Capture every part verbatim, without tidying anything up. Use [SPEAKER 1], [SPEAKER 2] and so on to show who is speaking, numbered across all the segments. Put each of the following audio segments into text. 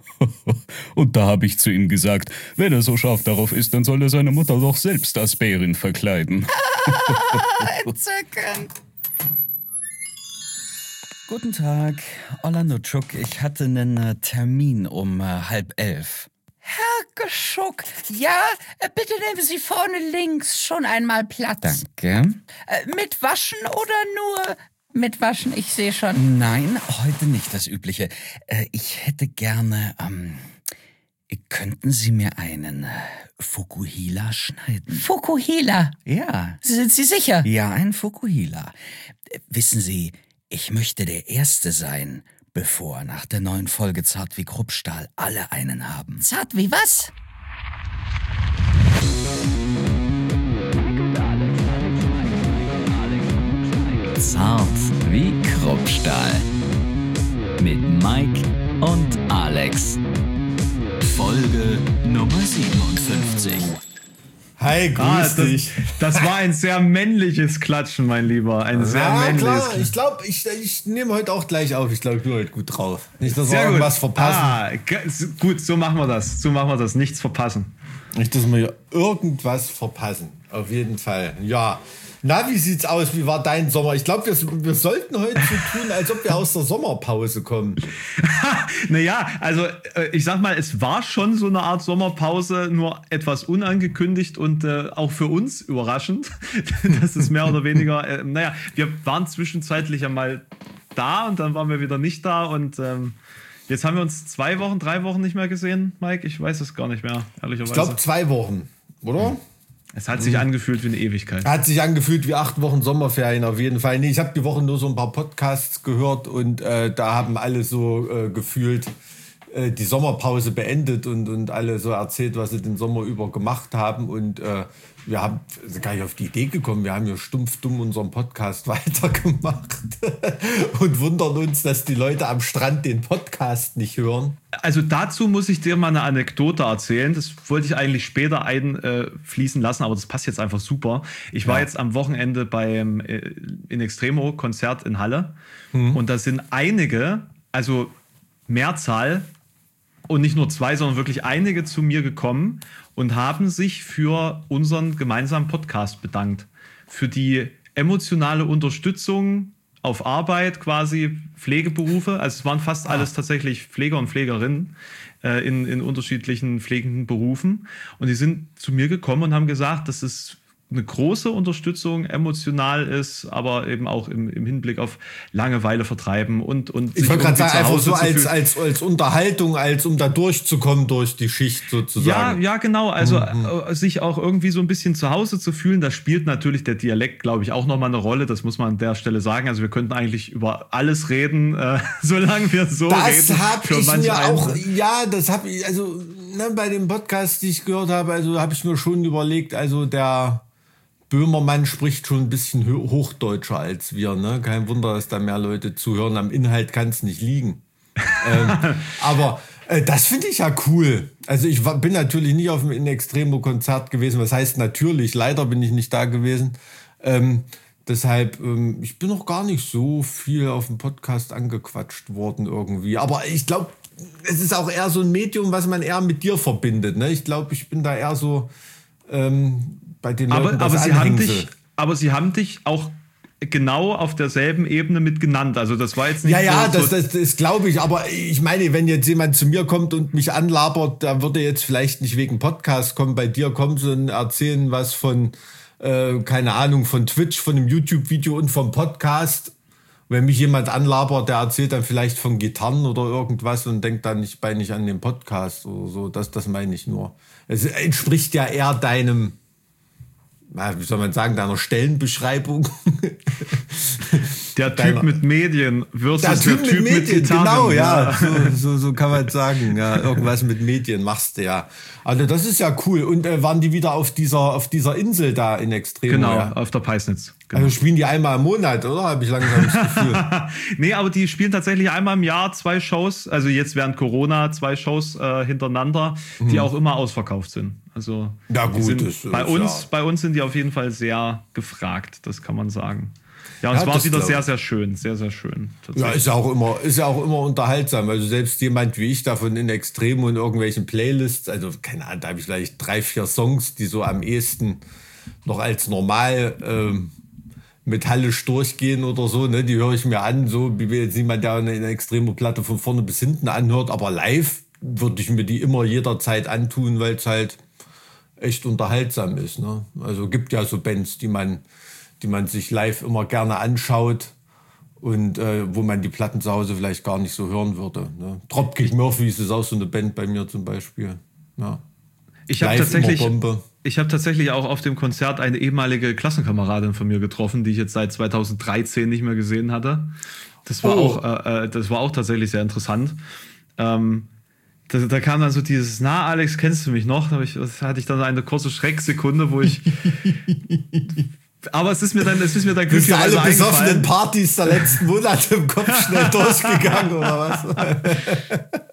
[SPEAKER 1] Und da habe ich zu ihm gesagt, wenn er so scharf darauf ist, dann soll er seine Mutter doch selbst als Bärin verkleiden.
[SPEAKER 2] Entzückend. Guten Tag, Orlando Tschuck. Ich hatte einen äh, Termin um äh, halb elf.
[SPEAKER 3] Herr Geschuck, ja, äh, bitte nehmen Sie vorne links schon einmal Platz.
[SPEAKER 2] Danke.
[SPEAKER 3] Äh, mit Waschen oder nur mit Waschen? Ich sehe schon.
[SPEAKER 2] Nein, heute nicht das Übliche. Äh, ich hätte gerne, ähm, könnten Sie mir einen äh, Fukuhila schneiden?
[SPEAKER 3] Fukuhila?
[SPEAKER 2] Ja.
[SPEAKER 3] Sind Sie sicher?
[SPEAKER 2] Ja, ein Fukuhila. Äh, wissen Sie, ich möchte der Erste sein, bevor nach der neuen Folge Zart wie Kruppstahl alle einen haben.
[SPEAKER 3] Zart wie was?
[SPEAKER 4] Zart wie Kruppstahl. Mit Mike und Alex. Folge Nummer siebenundfünfzig.
[SPEAKER 5] Hi, grüß
[SPEAKER 6] ah, das,
[SPEAKER 5] dich.
[SPEAKER 6] Das war ein sehr männliches Klatschen, mein Lieber. Ein sehr
[SPEAKER 5] ja,
[SPEAKER 6] männliches
[SPEAKER 5] klar.
[SPEAKER 6] Klatschen.
[SPEAKER 5] Ich glaube, ich, ich nehme heute auch gleich auf. Ich glaube, ich bin heute gut drauf. Nicht, dass
[SPEAKER 6] Sehr
[SPEAKER 5] wir irgendwas
[SPEAKER 6] gut.
[SPEAKER 5] verpassen.
[SPEAKER 6] Ah, g- gut, so machen wir das. So machen wir das. Nichts verpassen.
[SPEAKER 5] Nicht, dass wir irgendwas verpassen. Auf jeden Fall. Ja. Na, wie sieht's aus? Wie war dein Sommer? Ich glaube, wir, wir sollten heute so tun, als ob wir aus der Sommerpause kommen.
[SPEAKER 6] Naja, also äh, ich sag mal, es war schon so eine Art Sommerpause, nur etwas unangekündigt und äh, auch für uns überraschend. Das ist mehr oder weniger, äh, naja, wir waren zwischenzeitlich einmal da und dann waren wir wieder nicht da und ähm, jetzt haben wir uns zwei Wochen, drei Wochen nicht mehr gesehen, Mike. Ich weiß es gar nicht mehr, ehrlicherweise.
[SPEAKER 5] Ich glaube, zwei Wochen, oder?
[SPEAKER 6] Es hat sich angefühlt wie eine Ewigkeit.
[SPEAKER 5] Hat sich angefühlt wie acht Wochen Sommerferien auf jeden Fall. Nee, ich habe die Woche nur so ein paar Podcasts gehört und äh, da haben alle so äh, gefühlt äh, die Sommerpause beendet und, und alle so erzählt, was sie den Sommer über gemacht haben. Und äh, wir haben sind gar nicht auf die Idee gekommen, wir haben ja stumpf dumm unseren Podcast weitergemacht und wundern uns, dass die Leute am Strand den Podcast nicht hören.
[SPEAKER 6] Also dazu muss ich dir mal eine Anekdote erzählen. Das wollte ich eigentlich später einfließen lassen, aber das passt jetzt einfach super. Ich war ja. jetzt am Wochenende beim äh, In Extremo Konzert in Halle mhm. und da sind einige, also Mehrzahl und nicht nur zwei, sondern wirklich einige zu mir gekommen und haben sich für unseren gemeinsamen Podcast bedankt. Für die emotionale Unterstützung auf Arbeit, quasi Pflegeberufe. Also es waren fast alles tatsächlich Pfleger und Pflegerinnen äh, in, in unterschiedlichen pflegenden Berufen. Und die sind zu mir gekommen und haben gesagt, dass es eine große Unterstützung emotional ist, aber eben auch im, im Hinblick auf Langeweile vertreiben und und
[SPEAKER 5] ich wollte gerade sagen, einfach so als, als, als Unterhaltung, als um da durchzukommen durch die Schicht sozusagen.
[SPEAKER 6] Ja, ja, genau. Also
[SPEAKER 5] mhm.
[SPEAKER 6] äh, sich auch irgendwie so ein bisschen zu Hause zu fühlen, da spielt natürlich der Dialekt, glaube ich, auch nochmal eine Rolle. Das muss man an der Stelle sagen. Also wir könnten eigentlich über alles reden, äh, solange wir so
[SPEAKER 5] das
[SPEAKER 6] reden.
[SPEAKER 5] Das habe ich mir
[SPEAKER 6] einen.
[SPEAKER 5] auch, ja, das habe ich, also ne, bei dem Podcast, die ich gehört habe, also habe ich mir schon überlegt, also der Böhmermann spricht schon ein bisschen hochdeutscher als wir, ne? Kein Wunder, dass da mehr Leute zuhören. Am Inhalt kann es nicht liegen. ähm, aber äh, das finde ich ja cool. Also ich war, bin natürlich nie auf dem In Extremo Konzert gewesen. Was heißt natürlich? Leider bin ich nicht da gewesen. Ähm, deshalb, ähm, ich bin noch gar nicht so viel auf dem Podcast angequatscht worden irgendwie. Aber ich glaube, es ist auch eher so ein Medium, was man eher mit dir verbindet. Ne? Ich glaube, ich bin da eher so... Ähm, bei den Leuten
[SPEAKER 6] aber, aber, sie haben dich,
[SPEAKER 5] Anhängsel.
[SPEAKER 6] aber sie haben dich auch genau auf derselben Ebene mit genannt. Also das war jetzt nicht
[SPEAKER 5] Ja, ja,
[SPEAKER 6] so,
[SPEAKER 5] das, das, das glaube ich. Aber ich meine, wenn jetzt jemand zu mir kommt und mich anlabert, da würde jetzt vielleicht nicht wegen Podcast kommen. Bei dir kommen sie und erzählen was von, äh, keine Ahnung, von Twitch, von einem YouTube-Video und vom Podcast. Wenn mich jemand anlabert, der erzählt dann vielleicht von Gitarren oder irgendwas und denkt dann nicht bei nicht an den Podcast oder so. Das, das meine ich nur. Es entspricht ja eher deinem, wie soll man sagen, deiner Stellenbeschreibung.
[SPEAKER 6] Der Typ
[SPEAKER 5] Deiner,
[SPEAKER 6] mit Medien versus
[SPEAKER 5] der Typ, der typ mit, mit Medien,
[SPEAKER 6] Gitarren.
[SPEAKER 5] Genau, ja, so, so, so kann man sagen. Ja, irgendwas mit Medien machst du ja. Also das ist ja cool. Und äh, waren die wieder auf dieser, auf dieser Insel da in Extremo?
[SPEAKER 6] Genau,
[SPEAKER 5] ja?
[SPEAKER 6] auf der Peisnitz. Genau.
[SPEAKER 5] Also spielen die einmal im Monat, oder? Habe ich langsam das Gefühl.
[SPEAKER 6] Nee, aber die spielen tatsächlich einmal im Jahr zwei Shows, also jetzt während Corona zwei Shows äh, hintereinander, die mhm. auch immer ausverkauft sind. Also
[SPEAKER 5] ja, gut,
[SPEAKER 6] sind
[SPEAKER 5] das,
[SPEAKER 6] bei,
[SPEAKER 5] das,
[SPEAKER 6] uns,
[SPEAKER 5] ja.
[SPEAKER 6] bei uns sind die auf jeden Fall sehr gefragt, das kann man sagen. Ja, und
[SPEAKER 5] Ja,
[SPEAKER 6] es war
[SPEAKER 5] das
[SPEAKER 6] wieder
[SPEAKER 5] glaub
[SPEAKER 6] sehr,
[SPEAKER 5] ich.
[SPEAKER 6] sehr schön, sehr, sehr schön.
[SPEAKER 5] Ja, ist ja auch immer, ist ja auch immer unterhaltsam. Also selbst jemand wie ich davon in Extremo und irgendwelchen Playlists, also keine Ahnung, da habe ich vielleicht drei, vier Songs, die so am ehesten noch als normal ähm, metallisch durchgehen oder so, ne? Die höre ich mir an, so wie jetzt jemand, der eine Extremo-Platte von vorne bis hinten anhört, aber live würde ich mir die immer jederzeit antun, weil es halt echt unterhaltsam ist. Ne? Also gibt ja so Bands, die man, die man sich live immer gerne anschaut und äh, wo man die Platten zu Hause vielleicht gar nicht so hören würde. Ne? Dropkick Murphys ist auch so eine Band bei mir zum Beispiel. Ja.
[SPEAKER 6] Ich habe
[SPEAKER 5] Live
[SPEAKER 6] tatsächlich,
[SPEAKER 5] immer Bombe.
[SPEAKER 6] ich habe tatsächlich auch auf dem Konzert eine ehemalige Klassenkameradin von mir getroffen, die ich jetzt seit zweitausenddreizehn nicht mehr gesehen hatte. Das war,
[SPEAKER 5] Oh.
[SPEAKER 6] auch, äh, äh, das war auch tatsächlich sehr interessant. Ähm, da, da kam dann so dieses, na Alex, kennst du mich noch? Da hab ich, das hatte ich dann eine kurze Schrecksekunde, wo ich... Aber es ist mir dann, es ist mir dann
[SPEAKER 5] Bist du
[SPEAKER 6] glücklicherweise
[SPEAKER 5] alle besoffenen
[SPEAKER 6] eingefallen.
[SPEAKER 5] Partys der letzten Monate im Kopf schnell durchgegangen oder was?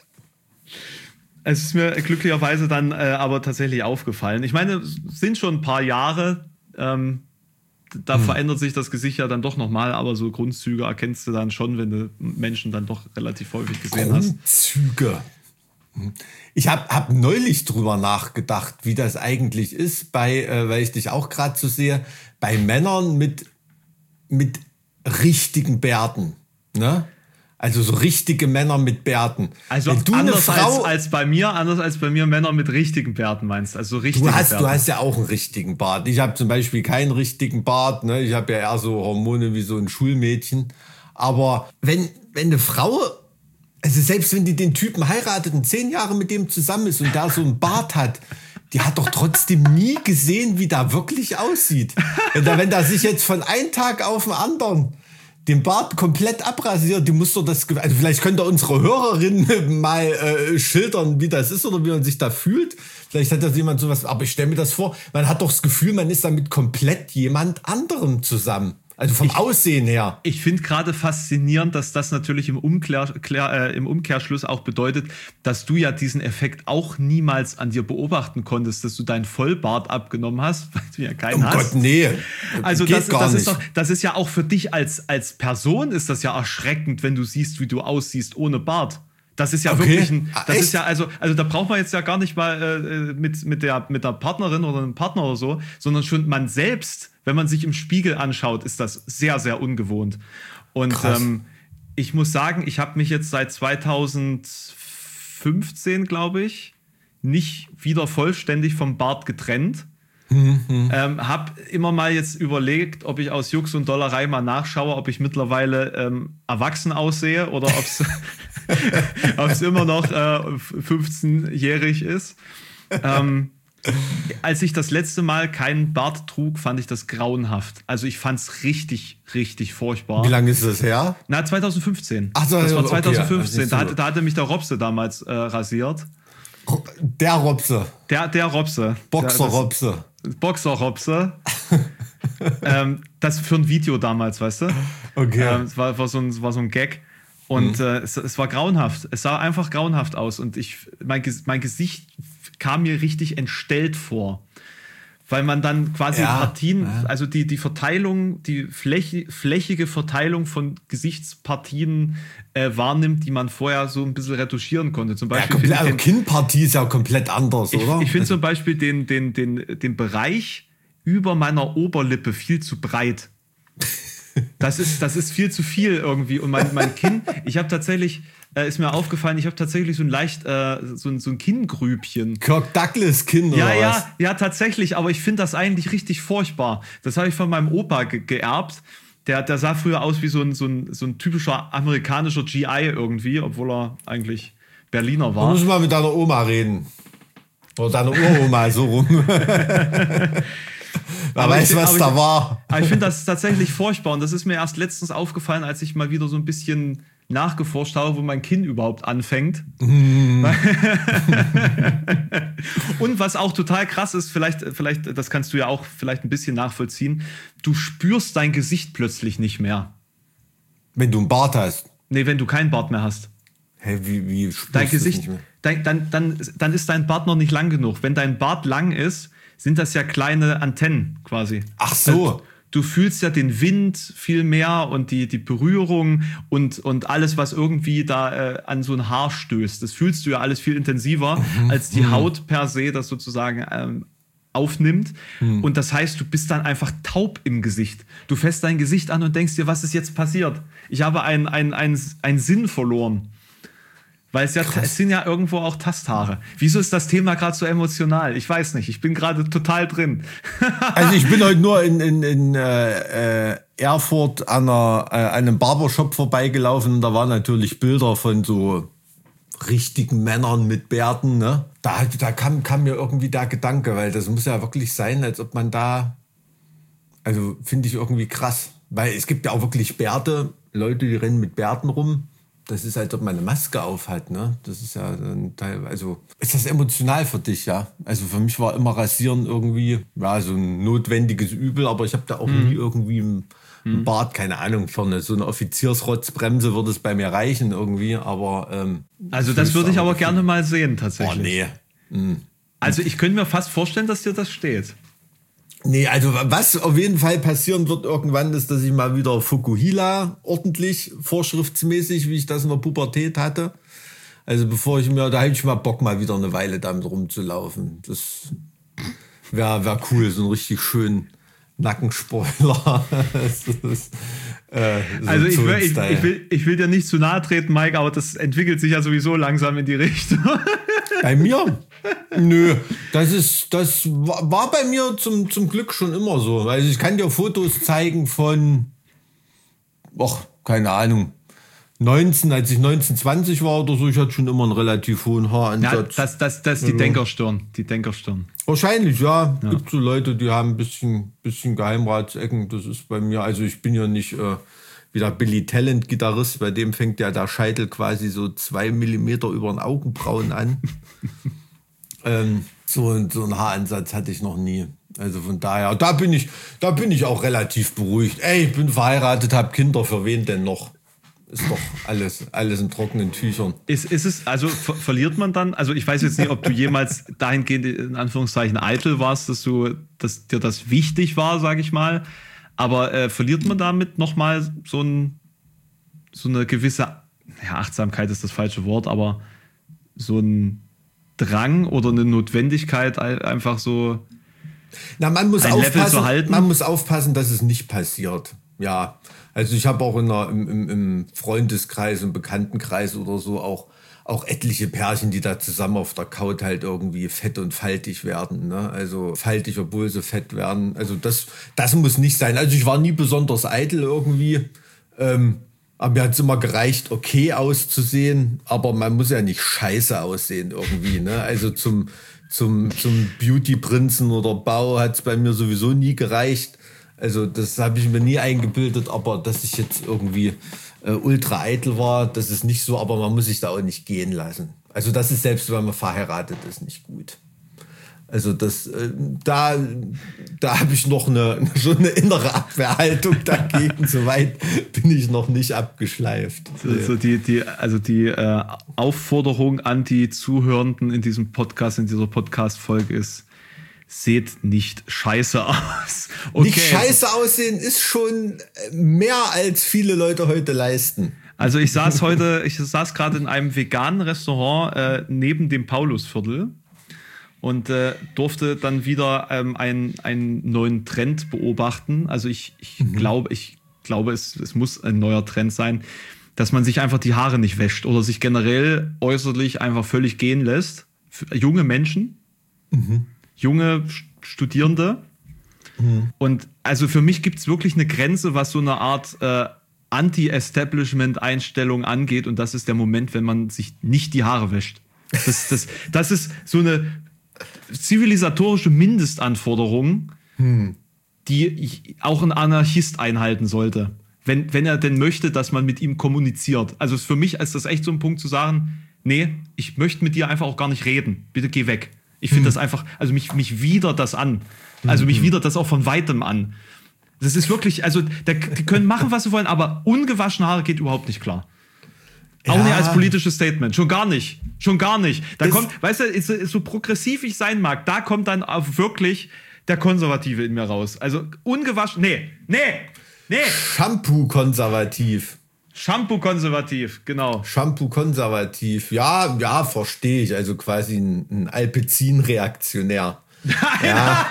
[SPEAKER 6] Es ist mir glücklicherweise dann äh, aber tatsächlich aufgefallen. Ich meine, es sind schon ein paar Jahre, ähm, da
[SPEAKER 5] Hm.
[SPEAKER 6] verändert sich das Gesicht ja dann doch nochmal, aber so Grundzüge erkennst du dann schon, wenn du Menschen dann doch relativ häufig gesehen hast.
[SPEAKER 5] Grundzüge. Ich habe hab neulich drüber nachgedacht, wie das eigentlich ist, bei, äh, weil ich dich auch gerade so sehe, bei Männern mit, mit richtigen Bärten. Ne? Also so richtige Männer mit Bärten.
[SPEAKER 6] Also
[SPEAKER 5] Wenn du eine
[SPEAKER 6] anders
[SPEAKER 5] Frau,
[SPEAKER 6] als, als bei mir, anders als bei mir Männer mit richtigen Bärten meinst. Also so richtige
[SPEAKER 5] du hast,
[SPEAKER 6] Bärte.
[SPEAKER 5] du hast ja auch einen richtigen Bart. Ich habe zum Beispiel keinen richtigen Bart. Ne? Ich habe ja eher so Hormone wie so ein Schulmädchen. Aber wenn, wenn eine Frau, also selbst wenn die den Typen heiratet und zehn Jahre mit dem zusammen ist und der so einen Bart hat, die hat doch trotzdem nie gesehen, wie der wirklich aussieht. Wenn der, wenn der sich jetzt von einem Tag auf den anderen den Bart komplett abrasiert, die muss doch das, Ge- also vielleicht könnt ihr unsere Hörerinnen mal äh, schildern, wie das ist oder wie man sich da fühlt. Vielleicht hat das jemand sowas, aber ich stelle mir das vor, man hat doch das Gefühl, man ist damit komplett jemand anderem zusammen. Also vom Aussehen her.
[SPEAKER 6] Ich finde gerade faszinierend, dass das natürlich im, Umklär, Klär, äh, im Umkehrschluss auch bedeutet, dass du ja diesen Effekt auch niemals an dir beobachten konntest, dass du deinen Vollbart abgenommen hast, weil du ja keinen
[SPEAKER 5] Oh
[SPEAKER 6] hast.
[SPEAKER 5] Gott, nee.
[SPEAKER 6] Also
[SPEAKER 5] Geht
[SPEAKER 6] das,
[SPEAKER 5] gar
[SPEAKER 6] das, ist
[SPEAKER 5] nicht.
[SPEAKER 6] doch, das ist ja auch für dich als, als Person ist das ja erschreckend, wenn du siehst, wie du aussiehst ohne Bart. Das ist ja
[SPEAKER 5] Okay.
[SPEAKER 6] wirklich ein,
[SPEAKER 5] Ah,
[SPEAKER 6] das
[SPEAKER 5] echt?
[SPEAKER 6] ist ja, also, also da braucht man jetzt ja gar nicht mal äh, mit, mit, der, mit der Partnerin oder einem Partner oder so, sondern schon man selbst, wenn man sich im Spiegel anschaut, ist das sehr, sehr ungewohnt. Und
[SPEAKER 5] Krass.
[SPEAKER 6] ähm, ich muss sagen, ich habe mich jetzt seit zweitausendfünfzehn, glaube ich, nicht wieder vollständig vom Bart getrennt. Ähm, hab immer mal jetzt überlegt, ob ich aus Jux und Dollerei mal nachschaue, ob ich mittlerweile ähm, erwachsen aussehe oder ob es immer noch äh, fünfzehnjährig ist. Ähm, als ich das letzte Mal keinen Bart trug, fand ich das grauenhaft. Also ich fand es richtig, richtig furchtbar.
[SPEAKER 5] Wie lange ist das her?
[SPEAKER 6] Na, zweitausendfünfzehn.
[SPEAKER 5] Ach so,
[SPEAKER 6] das war
[SPEAKER 5] okay,
[SPEAKER 6] zweitausendfünfzehn.
[SPEAKER 5] also
[SPEAKER 6] Da,
[SPEAKER 5] nicht so-
[SPEAKER 6] hatte, da hatte mich der Robse damals äh, rasiert.
[SPEAKER 5] Der Robse.
[SPEAKER 6] Der, der Robse.
[SPEAKER 5] Boxer-Robse.
[SPEAKER 6] Boxer-Robse. ähm, das für ein Video damals, weißt du?
[SPEAKER 5] Okay.
[SPEAKER 6] Ähm, es war, war, so ein, war so ein Gag. Und
[SPEAKER 5] Mhm.
[SPEAKER 6] äh, es, es war grauenhaft. Es sah einfach grauenhaft aus. Und ich, mein, Ges- mein Gesicht kam mir richtig entstellt vor. Weil man dann quasi
[SPEAKER 5] Ja,
[SPEAKER 6] Partien,
[SPEAKER 5] ja.
[SPEAKER 6] also die, die Verteilung, die Fläche, flächige Verteilung von Gesichtspartien äh, wahrnimmt, die man vorher so ein bisschen retuschieren konnte. Zum
[SPEAKER 5] Ja,
[SPEAKER 6] Beispiel
[SPEAKER 5] komplett,
[SPEAKER 6] finde
[SPEAKER 5] also
[SPEAKER 6] ich den-
[SPEAKER 5] Kinnpartie ist ja komplett anders,
[SPEAKER 6] ich,
[SPEAKER 5] oder?
[SPEAKER 6] ich finde zum Beispiel den, den, den, den Bereich über meiner Oberlippe viel zu breit. Das ist, das ist viel zu viel irgendwie. Und mein, mein Kinn, ich habe tatsächlich, äh, ist mir aufgefallen, ich habe tatsächlich so ein leicht, äh, so, ein, so ein Kinngrübchen.
[SPEAKER 5] Kirk Douglas Kinn
[SPEAKER 6] Ja,
[SPEAKER 5] oder
[SPEAKER 6] ja,
[SPEAKER 5] was?
[SPEAKER 6] ja, tatsächlich, aber ich finde das eigentlich richtig furchtbar. Das habe ich von meinem Opa ge geerbt. Der, der sah früher aus wie so ein, so, ein, so ein typischer amerikanischer G I irgendwie, obwohl er eigentlich Berliner
[SPEAKER 5] Da
[SPEAKER 6] war.
[SPEAKER 5] muss mal mit deiner Oma reden. Oder deiner Uroma, so rum. Wer
[SPEAKER 6] Aber
[SPEAKER 5] weiß,
[SPEAKER 6] ich-
[SPEAKER 5] was
[SPEAKER 6] aber
[SPEAKER 5] da
[SPEAKER 6] ich-
[SPEAKER 5] war.
[SPEAKER 6] Aber ich finde das tatsächlich furchtbar und das ist mir erst letztens aufgefallen, als ich mal wieder so ein bisschen nachgeforscht habe, wo mein Kinn überhaupt anfängt.
[SPEAKER 5] Mm.
[SPEAKER 6] Und was auch total krass ist, vielleicht, vielleicht, das kannst du ja auch vielleicht ein bisschen nachvollziehen, du spürst dein Gesicht plötzlich nicht mehr.
[SPEAKER 5] Wenn du einen Bart hast.
[SPEAKER 6] Nee, wenn du keinen Bart mehr hast.
[SPEAKER 5] Hä, wie, wie spürst
[SPEAKER 6] Dein
[SPEAKER 5] du's
[SPEAKER 6] Gesicht,
[SPEAKER 5] nicht mehr?
[SPEAKER 6] dein, dann, dann, dann ist dein Bart noch nicht lang genug. Wenn dein Bart lang ist, sind das ja kleine Antennen quasi.
[SPEAKER 5] Ach so.
[SPEAKER 6] du fühlst ja den Wind viel mehr und die, die Berührung und, und alles, was irgendwie da äh, an so ein Haar stößt. Das fühlst du ja alles viel intensiver, mhm. als die mhm. Haut per se das sozusagen ähm, aufnimmt. Mhm. Und das heißt, du bist dann einfach taub im Gesicht. Du fässt dein Gesicht an und denkst dir, was ist jetzt passiert? Ich habe einen ein, ein, ein Sinn verloren. Weil es ja, es sind ja irgendwo auch Tasthaare. Wieso ist das Thema gerade so emotional? Ich weiß nicht. Ich bin gerade total drin.
[SPEAKER 5] Also ich bin heute nur in, in, in äh, Erfurt an, einer, äh, einem Barbershop vorbeigelaufen. Und da waren natürlich Bilder von so richtigen Männern mit Bärten. Ne? Da, da kam, kam mir irgendwie der Gedanke, weil das muss ja wirklich sein, als ob man da, also finde ich irgendwie krass. Weil es gibt ja auch wirklich Bärte, Leute, die rennen mit Bärten rum. Das ist, als ob man eine Maske auf hat, ne? Das ist ja ein Teil, also ist das emotional für dich, ja? Also für mich war immer Rasieren irgendwie, ja, so ein notwendiges Übel, aber ich habe da auch mhm. nie irgendwie einen mhm. Bart, keine Ahnung, für eine, so eine Offiziersrotzbremse würde es bei mir reichen irgendwie, aber ähm,
[SPEAKER 6] also das würde ich aber gerne mal sehen, tatsächlich.
[SPEAKER 5] Oh, nee. Mhm.
[SPEAKER 6] Also ich könnte mir fast vorstellen, dass dir das steht.
[SPEAKER 5] Nee, also was auf jeden Fall passieren wird irgendwann, ist, dass ich mal wieder Fukuhila ordentlich, vorschriftsmäßig, wie ich das in der Pubertät hatte. Also bevor ich mir, da hätte ich mal Bock, mal wieder eine Weile damit rumzulaufen. Das wäre wär cool, so einen richtig schönen Nackenspoiler. das ist, äh, so
[SPEAKER 6] also ich will, ich, ich, will, ich will dir nicht zu nahe treten, Mike, aber das entwickelt sich ja sowieso langsam in die Richtung.
[SPEAKER 5] Bei mir? Nö, das ist, das war bei mir zum, zum Glück schon immer so. Also ich kann dir Fotos zeigen von, ach, keine Ahnung, neunzehn, als ich neunzehn, zwanzig war oder so, ich hatte schon immer einen relativ hohen Haaransatz.
[SPEAKER 6] Ja, das, das, das ist die Denkerstirn, die Denkerstirn.
[SPEAKER 5] Wahrscheinlich, ja. ja. Gibt so Leute, die haben ein bisschen, bisschen Geheimratsecken. Das ist bei mir, also ich bin ja nicht äh, wie der Billy Talent Gitarrist, bei dem fängt ja der Scheitel quasi so zwei Millimeter über den Augenbrauen an. ähm, so, so einen Haaransatz hatte ich noch nie. Also von daher, da bin ich, da bin ich auch relativ beruhigt. Ey, ich bin verheiratet, habe Kinder, für wen denn noch? Ist doch alles, alles in trockenen Tüchern.
[SPEAKER 6] Ist, ist es, also ver- verliert man dann, also ich weiß jetzt nicht, ob du jemals dahingehend in Anführungszeichen eitel warst, dass du, dass dir das wichtig war, sage ich mal, aber äh, verliert man damit nochmal so, ein, so eine gewisse, ja, Achtsamkeit ist das falsche Wort, aber so ein Drang oder eine Notwendigkeit, einfach so
[SPEAKER 5] Na, man muss
[SPEAKER 6] ein Level zu halten?
[SPEAKER 5] Man muss aufpassen, dass es nicht passiert. Ja, also ich habe auch in der, im, im Freundeskreis, im Bekanntenkreis oder so auch, auch etliche Pärchen, die da zusammen auf der Couch halt irgendwie fett und faltig werden. Ne? Also faltig, obwohl sie fett werden. Also das, das muss nicht sein. Also ich war nie besonders eitel irgendwie. Ähm, aber mir hat es immer gereicht, okay auszusehen. Aber man muss ja nicht scheiße aussehen irgendwie. Ne? Also zum, zum, zum Beauty-Prinzen oder Bau hat es bei mir sowieso nie gereicht. Also das habe ich mir nie eingebildet, aber dass ich jetzt irgendwie äh, ultra eitel war, das ist nicht so, aber man muss sich da auch nicht gehen lassen. Also das ist selbst, wenn man verheiratet ist, nicht gut. Also das, äh, da, da habe ich noch eine, schon eine innere Abwehrhaltung dagegen. Soweit bin ich noch nicht abgeschleift.
[SPEAKER 6] Also die, die, also die äh, Aufforderung an die Zuhörenden in diesem Podcast, in dieser Podcast-Folge ist: Seht nicht scheiße aus. Okay.
[SPEAKER 5] Nicht scheiße aussehen ist schon mehr, als viele Leute heute leisten.
[SPEAKER 6] Also ich saß heute, ich saß gerade in einem veganen Restaurant äh, neben dem Paulusviertel und äh, durfte dann wieder ähm, einen, einen neuen Trend beobachten. Also ich, ich mhm. glaube, ich glaube, es, es muss ein neuer Trend sein, dass man sich einfach die Haare nicht wäscht oder sich generell äußerlich einfach völlig gehen lässt. Für junge Menschen. Mhm. junge Studierende. Mhm. Und also für mich gibt es wirklich eine Grenze, was so eine Art äh, Anti-Establishment-Einstellung angeht. Und das ist der Moment, wenn man sich nicht die Haare wäscht. Das, das, das ist so eine zivilisatorische Mindestanforderung, mhm. die auch ein Anarchist einhalten sollte. Wenn, wenn er denn möchte, dass man mit ihm kommuniziert. Also für mich ist das echt so ein Punkt zu sagen, nee, ich möchte mit dir einfach auch gar nicht reden. Bitte geh weg. Ich finde hm. das einfach, also mich, mich widert das an. Also mich widert das auch von Weitem an. Das ist wirklich, also die können machen, was sie wollen, aber ungewaschene Haare geht überhaupt nicht klar. Auch ja. nicht als politisches Statement. Schon gar nicht. Schon gar nicht. Da das kommt, weißt du, ist, ist so progressiv ich sein mag, da kommt dann auch wirklich der Konservative in mir raus. Also ungewaschen, nee, nee, nee.
[SPEAKER 5] Shampoo-konservativ.
[SPEAKER 6] Shampoo-konservativ, genau.
[SPEAKER 5] Shampoo-konservativ, ja, ja, verstehe ich. Also quasi ein, ein Alpecin-Reaktionär.
[SPEAKER 6] Ja.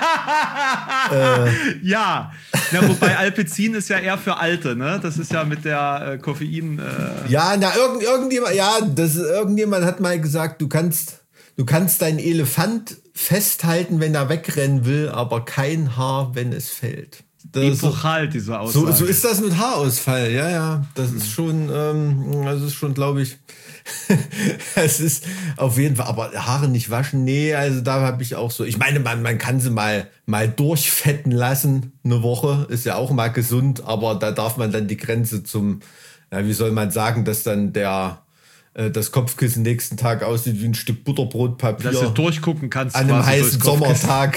[SPEAKER 6] äh. ja. Na, wobei Alpecin ist ja eher für Alte, ne? Das ist ja mit der äh, Koffein. Äh
[SPEAKER 5] ja, na, irgend, irgendjemand, ja, das, irgendjemand hat mal gesagt, du kannst, du kannst deinen Elefant festhalten, wenn er wegrennen will, aber kein Haar, wenn es fällt.
[SPEAKER 6] Epochal, diese Aussage.
[SPEAKER 5] So, so ist das mit Haarausfall, ja, ja. Das ist schon, ähm, das ist schon, glaube ich, es ist auf jeden Fall, aber Haare nicht waschen, nee, also da habe ich auch so, ich meine, man, man kann sie mal, mal durchfetten lassen, eine Woche, ist ja auch mal gesund, aber da darf man dann die Grenze zum, ja, wie soll man sagen, dass dann der, das Kopfkissen nächsten Tag aussieht wie ein Stück Butterbrotpapier.
[SPEAKER 6] Dass du durchgucken kannst.
[SPEAKER 5] An einem heißen Sommertag.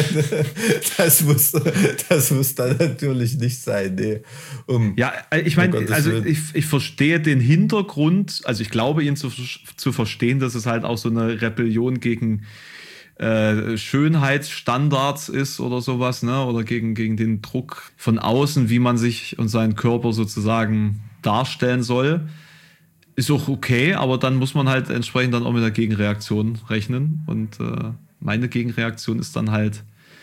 [SPEAKER 5] das, muss, das muss dann natürlich nicht sein. Nee. Um,
[SPEAKER 6] ja, ich meine, um also ich, ich verstehe den Hintergrund, also ich glaube ihn zu, zu verstehen, dass es halt auch so eine Rebellion gegen äh, Schönheitsstandards ist oder sowas, ne? Oder gegen, gegen den Druck von außen, wie man sich und seinen Körper sozusagen darstellen soll. Ist auch okay, aber dann muss man halt entsprechend dann auch mit der Gegenreaktion rechnen. Und äh, meine Gegenreaktion ist dann halt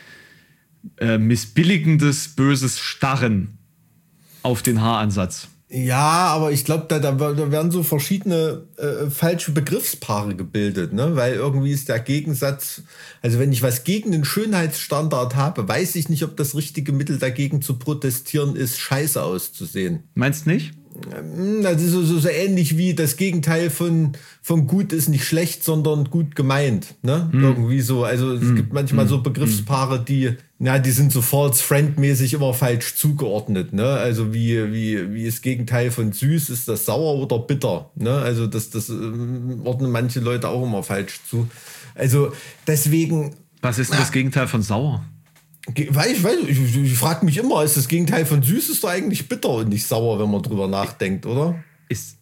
[SPEAKER 6] äh, missbilligendes, böses Starren auf den Haaransatz.
[SPEAKER 5] Ja, aber ich glaube, da, da werden so verschiedene äh, falsche Begriffspaare gebildet, ne? Weil irgendwie ist der Gegensatz, also wenn ich was gegen den Schönheitsstandard habe, weiß ich nicht, ob das richtige Mittel dagegen zu protestieren ist, scheiße auszusehen.
[SPEAKER 6] Meinst nicht?
[SPEAKER 5] Das ist so, so, so ähnlich wie das Gegenteil von, von gut ist nicht schlecht, sondern gut gemeint. Ne? Mm. Irgendwie so. Also es mm. gibt manchmal mm. so Begriffspaare, die, na, die sind so false friend-mäßig immer falsch zugeordnet. Ne? Also wie, wie, wie das Gegenteil von süß, ist das sauer oder bitter. Ne? Also das, das ordnen manche Leute auch immer falsch zu. Also deswegen.
[SPEAKER 6] Was ist denn das Gegenteil von sauer?
[SPEAKER 5] Weil ich weiß, ich, ich, ich frage mich immer, ist das Gegenteil von süß ist doch eigentlich bitter und nicht sauer, wenn man drüber nachdenkt, oder?
[SPEAKER 6] Ist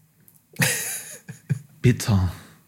[SPEAKER 6] bitter.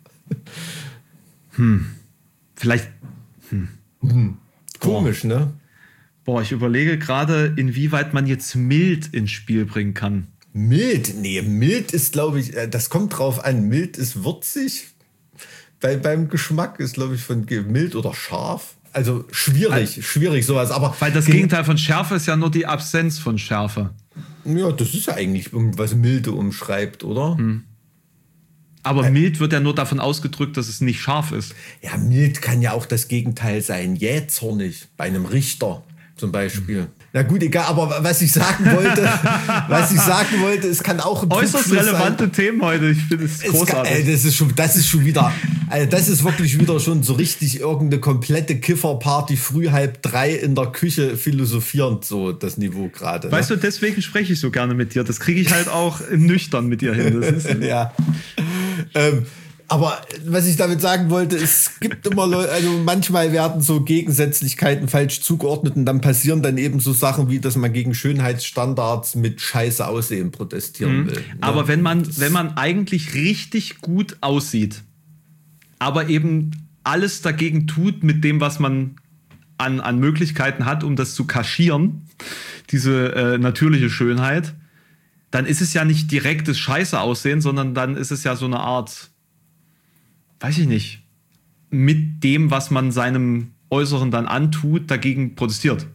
[SPEAKER 6] Hm. Vielleicht. Hm.
[SPEAKER 5] Hm. Komisch, Boah. ne?
[SPEAKER 6] Boah, ich überlege gerade, inwieweit man jetzt mild ins Spiel bringen kann.
[SPEAKER 5] Mild? Nee, mild ist, glaube ich, das kommt drauf an. Mild ist würzig. Bei, beim Geschmack ist, glaube ich, von mild oder scharf. Also schwierig, also, schwierig sowas. Aber
[SPEAKER 6] weil das Gegenteil von Schärfe ist ja nur die Absenz von Schärfe.
[SPEAKER 5] Ja, das ist ja eigentlich irgendwas Milde umschreibt, oder? Hm.
[SPEAKER 6] Aber äh, mild wird ja nur davon ausgedrückt, dass es nicht scharf ist.
[SPEAKER 5] Ja, mild kann ja auch das Gegenteil sein. Jähzornig, bei einem Richter zum Beispiel. Hm. Na gut, egal, aber was ich sagen wollte, was ich sagen wollte, es kann auch ein
[SPEAKER 6] äußerst relevante sein. Themen heute. Ich finde es großartig.
[SPEAKER 5] Kann, ey, das ist schon, das ist schon wieder, also das ist wirklich wieder schon so richtig irgendeine komplette Kifferparty früh halb drei in der Küche philosophierend, so das Niveau gerade.
[SPEAKER 6] Weißt
[SPEAKER 5] ne?
[SPEAKER 6] du, deswegen spreche ich so gerne mit dir. Das kriege ich halt auch nüchtern mit dir hin. Das ist
[SPEAKER 5] ja. Ähm, Aber was ich damit sagen wollte, es gibt immer Leute, also manchmal werden so Gegensätzlichkeiten falsch zugeordnet und dann passieren dann eben so Sachen wie, dass man gegen Schönheitsstandards mit scheiße Aussehen protestieren mhm. will. Ne?
[SPEAKER 6] Aber wenn man, wenn man eigentlich richtig gut aussieht, aber eben alles dagegen tut mit dem, was man an, an Möglichkeiten hat, um das zu kaschieren, diese äh, natürliche Schönheit, dann ist es ja nicht direktes Scheiße aussehen, sondern dann ist es ja so eine Art, weiß ich nicht, mit dem, was man seinem Äußeren dann antut, dagegen protestiert.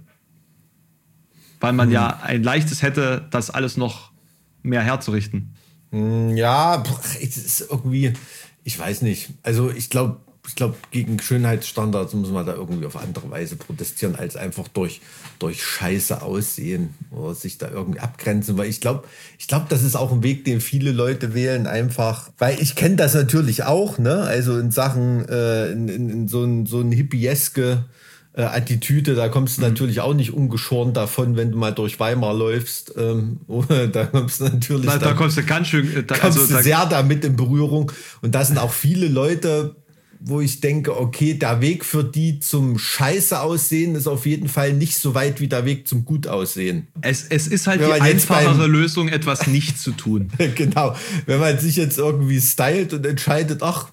[SPEAKER 6] Weil man hm. ja ein leichtes hätte, das alles noch mehr herzurichten.
[SPEAKER 5] Ja, es ist irgendwie, ich weiß nicht. Also ich glaube, ich glaube, gegen Schönheitsstandards muss man da irgendwie auf andere Weise protestieren, als einfach durch, durch Scheiße aussehen oder sich da irgendwie abgrenzen. Weil ich glaube, ich glaube, das ist auch ein Weg, den viele Leute wählen, einfach, weil ich kenne das natürlich auch, ne? Also in Sachen, äh, in, in, in so ein, so ein hippieske äh, Attitüde, da kommst du mhm. natürlich auch nicht ungeschoren davon, wenn du mal durch Weimar läufst. Ähm, da kommst du natürlich.
[SPEAKER 6] Da, da kommst du ganz schön,
[SPEAKER 5] da, kommst also, du da, sehr damit in Berührung. Und da sind auch viele Leute, wo ich denke, okay, der Weg für die zum Scheiße aussehen ist auf jeden Fall nicht so weit wie der Weg zum gut aussehen.
[SPEAKER 6] Es, es ist halt die einfachere beim, Lösung, etwas nicht zu tun.
[SPEAKER 5] Genau. Wenn man sich jetzt irgendwie stylt und entscheidet, ach,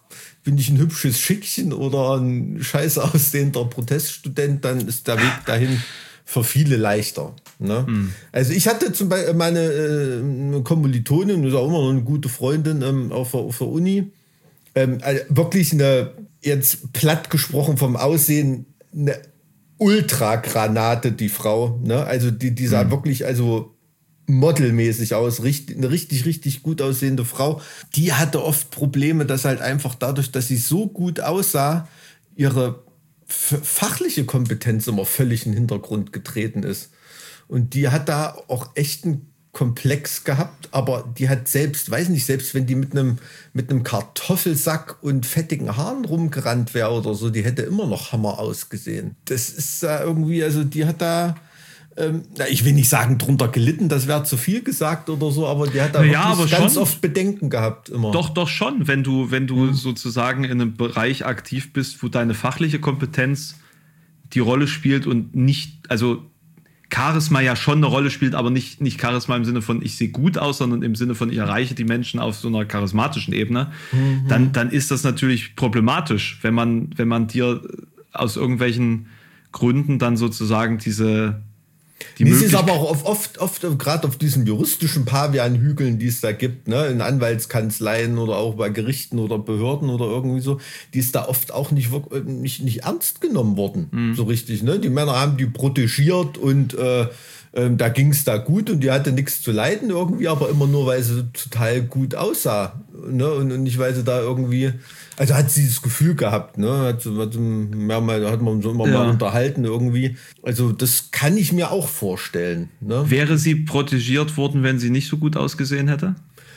[SPEAKER 5] bin ich ein hübsches Schickchen oder ein scheiße aussehender Proteststudent, dann ist der Weg dahin für viele leichter. Ne? Mhm. Also ich hatte zum Beispiel meine äh, Kommilitonin, das ist auch immer noch eine gute Freundin ähm, auf, der, auf der Uni, ähm, also wirklich eine, jetzt platt gesprochen vom Aussehen, eine Ultragranate, die Frau. Ne? Also die, die sah mhm. wirklich also modelmäßig aus, richtig, eine richtig, richtig gut aussehende Frau. Die hatte oft Probleme, dass halt einfach dadurch, dass sie so gut aussah, ihre f- fachliche Kompetenz immer völlig in den Hintergrund getreten ist. Und die hat da auch echt einen Komplex gehabt, aber die hat selbst, weiß nicht, selbst wenn die mit einem mit einem Kartoffelsack und fettigen Haaren rumgerannt wäre oder so, die hätte immer noch Hammer ausgesehen. Das ist äh, irgendwie, also die hat da ähm, ich will nicht sagen, drunter gelitten, das wäre zu viel gesagt oder so, aber die hat da
[SPEAKER 6] ja,
[SPEAKER 5] wirklich
[SPEAKER 6] aber
[SPEAKER 5] ganz
[SPEAKER 6] schon.
[SPEAKER 5] oft Bedenken gehabt immer.
[SPEAKER 6] Doch, doch schon, wenn du, wenn du mhm. sozusagen in einem Bereich aktiv bist, wo deine fachliche Kompetenz die Rolle spielt und nicht, also Charisma ja schon eine Rolle spielt, aber nicht, nicht Charisma im Sinne von ich sehe gut aus, sondern im Sinne von ich erreiche die Menschen auf so einer charismatischen Ebene, mhm. dann, dann ist das natürlich problematisch, wenn man, wenn man dir aus irgendwelchen Gründen dann sozusagen diese die
[SPEAKER 5] nee, es ist aber auch oft, oft, oft gerade auf diesen juristischen Pavianhügeln, die es da gibt, ne, in Anwaltskanzleien oder auch bei Gerichten oder Behörden oder irgendwie so, die ist da oft auch nicht, nicht, nicht ernst genommen worden, mhm. so richtig. Ne? Die Männer haben die protegiert und äh, äh, da ging es da gut und die hatte nichts zu leiden irgendwie, aber immer nur, weil sie total gut aussah. Ne? Und, und nicht, weil sie da irgendwie... Also hat sie das Gefühl gehabt, ne? Hat, hat, mehrmals, hat man so immer ja. mal unterhalten irgendwie. Also das kann ich mir auch vorstellen. Ne?
[SPEAKER 6] Wäre sie protegiert worden, wenn sie nicht so gut ausgesehen hätte?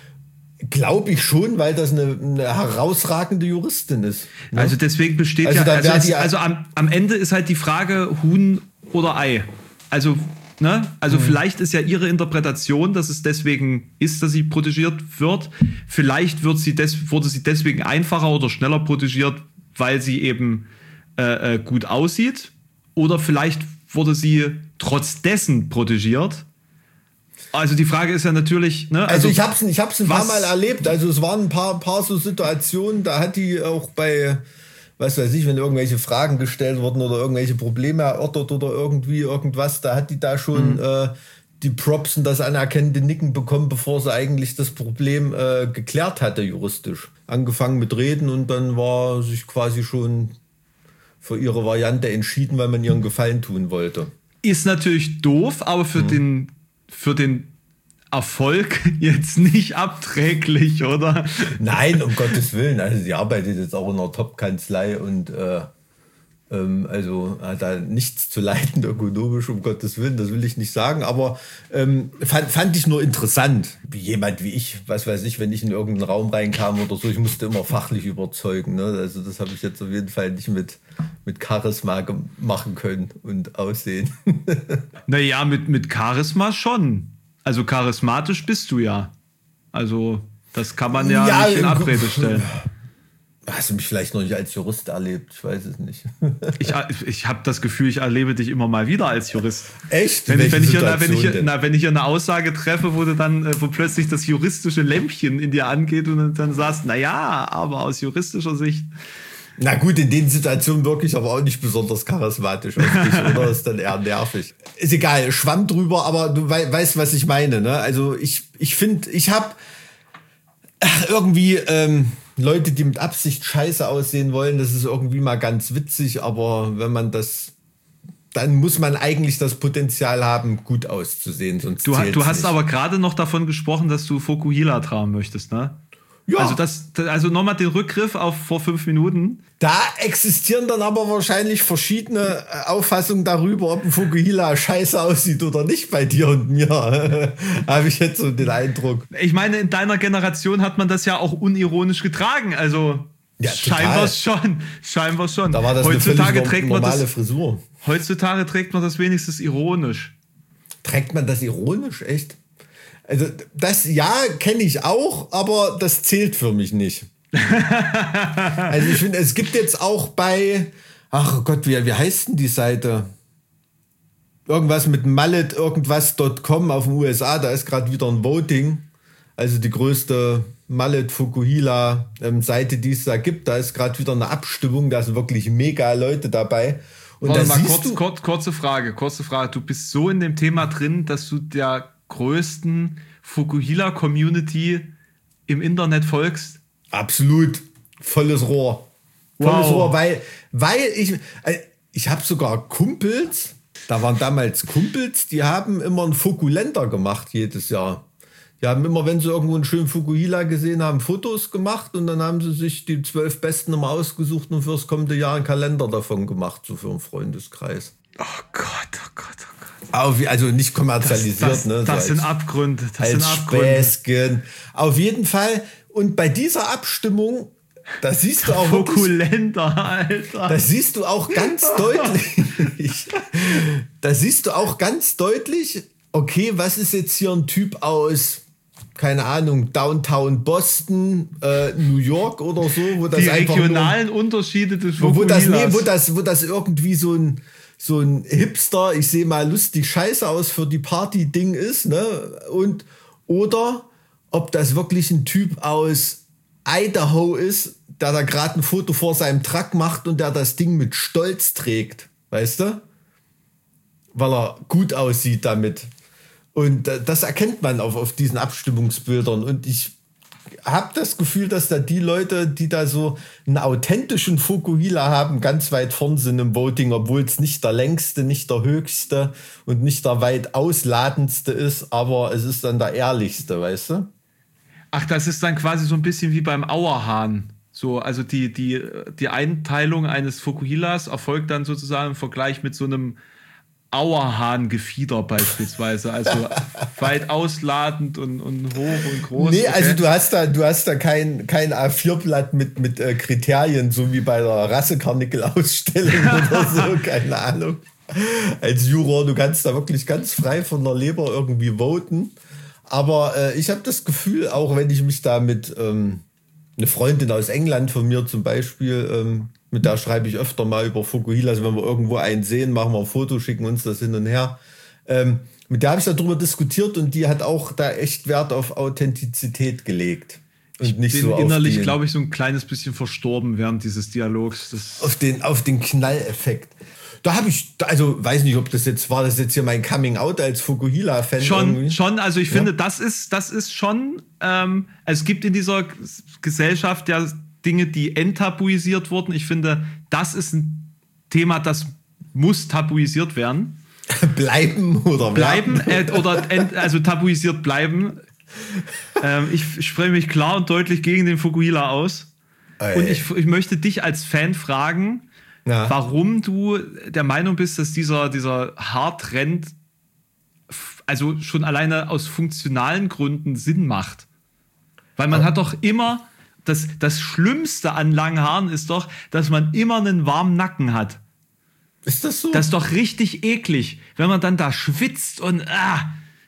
[SPEAKER 5] Glaube ich schon, weil das eine, eine herausragende Juristin ist. Ne?
[SPEAKER 6] Also deswegen besteht also ja, also, es, also am, am Ende ist halt die Frage Huhn oder Ei. Also Ne? Also mhm. vielleicht ist ja ihre Interpretation, dass es deswegen ist, dass sie protegiert wird. Vielleicht wird sie des, wurde sie deswegen einfacher oder schneller protegiert, weil sie eben äh, gut aussieht. Oder vielleicht wurde sie trotz dessen protegiert. Also die Frage ist ja natürlich... Ne?
[SPEAKER 5] Also, also ich habe es ich hab's ein was, paar Mal erlebt. Also es waren ein paar, paar so Situationen, da hat die auch bei... was weiß ich, wenn irgendwelche Fragen gestellt wurden oder irgendwelche Probleme erörtert oder irgendwie irgendwas, da hat die da schon mhm. äh, die Props und das anerkennende Nicken bekommen, bevor sie eigentlich das Problem äh, geklärt hatte juristisch. Angefangen mit Reden und dann war sich quasi schon für ihre Variante entschieden, weil man ihren Gefallen tun wollte.
[SPEAKER 6] Ist natürlich doof, aber für mhm. den für den Erfolg jetzt nicht abträglich, oder?
[SPEAKER 5] Nein, um Gottes Willen. Also sie arbeitet jetzt auch in einer Top-Kanzlei und äh, ähm, also hat da nichts zu leiden ökonomisch, um Gottes Willen, das will ich nicht sagen. Aber ähm, fand, fand ich nur interessant, wie jemand wie ich, was weiß ich, wenn ich in irgendeinen Raum reinkam oder so, ich musste immer fachlich überzeugen. Ne? Also das habe ich jetzt auf jeden Fall nicht mit, mit Charisma ge- machen können und Aussehen.
[SPEAKER 6] Naja, mit, mit Charisma schon. Also charismatisch bist du ja. Also das kann man ja, ja nicht in Abrede stellen.
[SPEAKER 5] Hast du mich vielleicht noch nicht als Jurist erlebt? Ich weiß es nicht.
[SPEAKER 6] ich ich habe das Gefühl, ich erlebe dich immer mal wieder als Jurist.
[SPEAKER 5] Echt?
[SPEAKER 6] Wenn, ich, wenn, ich, hier, na, wenn, ich, na, wenn ich hier eine Aussage treffe, wo du dann, wo plötzlich das juristische Lämpchen in dir angeht und dann sagst, naja, aber aus juristischer Sicht.
[SPEAKER 5] Na gut, in den Situationen wirklich aber auch nicht besonders charismatisch auf dich, oder? Das ist dann eher nervig. Ist egal, schwamm drüber, aber du we- weißt, was ich meine, ne? Also ich, ich finde, ich habe irgendwie ähm, Leute, die mit Absicht scheiße aussehen wollen, das ist irgendwie mal ganz witzig, aber wenn man das, dann muss man eigentlich das Potenzial haben, gut auszusehen, sonst
[SPEAKER 6] Du, du hast
[SPEAKER 5] nicht.
[SPEAKER 6] aber gerade noch davon gesprochen, dass du Fokuhila tragen möchtest, ne?
[SPEAKER 5] Ja.
[SPEAKER 6] Also, das, also nochmal den Rückgriff auf vor fünf Minuten.
[SPEAKER 5] Da existieren dann aber wahrscheinlich verschiedene Auffassungen darüber, ob ein Fukuhila scheiße aussieht oder nicht bei dir und mir. Habe ich jetzt so den Eindruck.
[SPEAKER 6] Ich meine, in deiner Generation hat man das ja auch unironisch getragen. Also ja, scheinbar schon. Scheinbar schon.
[SPEAKER 5] Da war das
[SPEAKER 6] heutzutage
[SPEAKER 5] eine
[SPEAKER 6] trägt man
[SPEAKER 5] normale
[SPEAKER 6] das,
[SPEAKER 5] Frisur.
[SPEAKER 6] Heutzutage trägt man das wenigstens ironisch.
[SPEAKER 5] Trägt man das ironisch? Echt? Also das, ja, kenne ich auch, aber das zählt für mich nicht. Also ich finde, es gibt jetzt auch bei, ach Gott, wie, wie heißt denn die Seite? Irgendwas mit mallet irgendwas Punkt com auf dem U S A, da ist gerade wieder ein Voting. Also die größte Mallet Fukuhila ähm, Seite, die es da gibt. Da ist gerade wieder eine Abstimmung, da sind wirklich mega Leute dabei. Und
[SPEAKER 6] Warte
[SPEAKER 5] da
[SPEAKER 6] mal,
[SPEAKER 5] siehst
[SPEAKER 6] kurz,
[SPEAKER 5] du,
[SPEAKER 6] kurz, kurze Frage, kurze Frage. Du bist so in dem Thema drin, dass du der größten Fukuhila-Community im Internet folgst?
[SPEAKER 5] absolut volles Rohr. Volles
[SPEAKER 6] Wow.
[SPEAKER 5] Rohr, weil, weil ich, äh, ich habe sogar Kumpels, da waren damals Kumpels, die haben immer einen Fukulender gemacht jedes Jahr. Die haben immer, wenn sie irgendwo einen schönen Fukuhila gesehen haben, Fotos gemacht und dann haben sie sich die zwölf Besten immer ausgesucht und fürs kommende Jahr einen Kalender davon gemacht, so für einen Freundeskreis.
[SPEAKER 6] Oh Gott, oh Gott, oh Gott.
[SPEAKER 5] Auf, also nicht kommerzialisiert,
[SPEAKER 6] Das, das,
[SPEAKER 5] ne?
[SPEAKER 6] das
[SPEAKER 5] so
[SPEAKER 6] sind
[SPEAKER 5] als,
[SPEAKER 6] Abgründe. Das
[SPEAKER 5] als
[SPEAKER 6] sind Abgründe.
[SPEAKER 5] Späßchen. Auf jeden Fall. Und bei dieser Abstimmung, da siehst du auch wirklich,
[SPEAKER 6] Fokulenter, Alter.
[SPEAKER 5] da siehst du auch ganz deutlich, da siehst du auch ganz deutlich, okay, was ist jetzt hier ein Typ aus, keine Ahnung, Downtown Boston, äh, New York oder so, wo das
[SPEAKER 6] Die
[SPEAKER 5] einfach
[SPEAKER 6] regionalen Unterschiede des
[SPEAKER 5] nur, wo, wo das,
[SPEAKER 6] Fukuhilas.
[SPEAKER 5] nee, wo das, wo das irgendwie so ein, so ein Hipster, ich sehe mal lustig scheiße aus für die Party-Ding ist, ne? Und, oder ob das wirklich ein Typ aus Idaho ist, der da gerade ein Foto vor seinem Truck macht und der das Ding mit Stolz trägt, weißt du? Weil er gut aussieht damit. Und das erkennt man auf, auf diesen Abstimmungsbildern. Und ich habe das Gefühl, dass da die Leute, die da so einen authentischen Fukuhila haben, ganz weit vorn sind im Voting, obwohl es nicht der längste, nicht der höchste und nicht der weit ausladendste ist, aber es ist dann der ehrlichste, weißt du?
[SPEAKER 6] Ach, das ist dann quasi so ein bisschen wie beim Auerhahn. So, also die, die, die Einteilung eines Fukuhilas erfolgt dann sozusagen im Vergleich mit so einem Auerhahn-Gefieder beispielsweise. Also weit ausladend und, und hoch und groß.
[SPEAKER 5] Nee,
[SPEAKER 6] okay.
[SPEAKER 5] also du hast da, du hast da kein, kein A vier Blatt mit, mit äh, Kriterien, so wie bei der Rassekarnickel-Ausstellung oder so, keine Ahnung. Als Juror, du kannst da wirklich ganz frei von der Leber irgendwie voten. Aber äh, ich habe das Gefühl, auch wenn ich mich da mit ähm, eine Freundin aus England von mir zum Beispiel, ähm, mit der schreibe ich öfter mal über Fukuhila, also wenn wir irgendwo einen sehen, machen wir ein Foto, schicken uns das hin und her. Ähm, mit der habe ich darüber diskutiert und die hat auch da echt Wert auf Authentizität gelegt. Und
[SPEAKER 6] ich
[SPEAKER 5] nicht
[SPEAKER 6] bin
[SPEAKER 5] so auf
[SPEAKER 6] innerlich,
[SPEAKER 5] den,
[SPEAKER 6] glaube ich, so ein kleines bisschen verstorben während dieses Dialogs. Das
[SPEAKER 5] auf den, auf den Knalleffekt. Da habe ich, also weiß nicht, ob das jetzt war, das jetzt hier mein Coming Out als Fukuhila-Fan.
[SPEAKER 6] Schon,
[SPEAKER 5] irgendwie.
[SPEAKER 6] schon, also ich
[SPEAKER 5] Ja.
[SPEAKER 6] finde, das ist, das ist schon, ähm, es gibt in dieser Gesellschaft ja Dinge, die enttabuisiert wurden. Ich finde, das ist ein Thema, das muss tabuisiert werden.
[SPEAKER 5] Bleiben oder
[SPEAKER 6] Bleiben,
[SPEAKER 5] werden.
[SPEAKER 6] äh, oder ent, also tabuisiert bleiben. ähm, ich spreche mich klar und deutlich gegen den Fukuhila aus.
[SPEAKER 5] Ey.
[SPEAKER 6] Und ich, ich möchte dich als Fan fragen,
[SPEAKER 5] Ja.
[SPEAKER 6] warum du der Meinung bist, dass dieser, dieser Haartrend f- also schon alleine aus funktionalen Gründen Sinn macht. Weil man hat doch immer, das, das Schlimmste an langen Haaren ist doch, dass man immer einen warmen Nacken hat.
[SPEAKER 5] Ist das so?
[SPEAKER 6] Das ist doch richtig eklig, wenn man dann da schwitzt und ah.